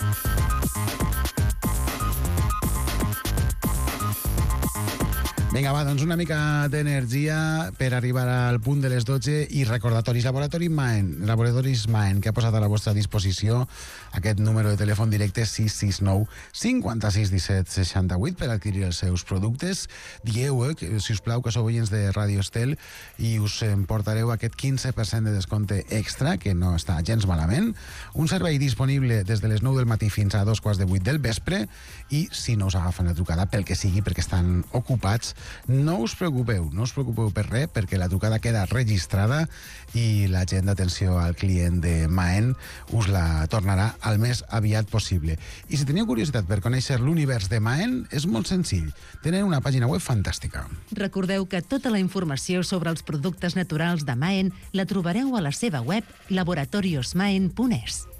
[SPEAKER 3] Vinga, va, doncs una mica d'energia per arribar al punt de les dotze i recordatoris. Laboratori Maen, Laboratoris Maen, que ha posat a la vostra disposició aquest número de telèfon directe sis sis nou cinquanta-sis disset seixanta-vuit per adquirir els seus productes. Dieu, eh, que, si us plau, que sou oients de Radio Estel i us emportareu aquest quinze per cent de descompte extra, que no està gens malament. Un servei disponible des de les nou del matí fins a dos quarts de vuit del vespre, i si no us agafen la trucada, pel que sigui, perquè estan ocupats, no us preocupeu, no us preocupeu per res, perquè la trucada queda registrada i la gent d'atenció al client de Maen us la tornarà al més aviat possible. I si teniu curiositat per conèixer l'univers de Maen, és molt senzill. Tenen una pàgina web fantàstica.
[SPEAKER 20] Recordeu que tota la informació sobre els productes naturals de Maen la trobareu a la seva web laboratorios maen punt es.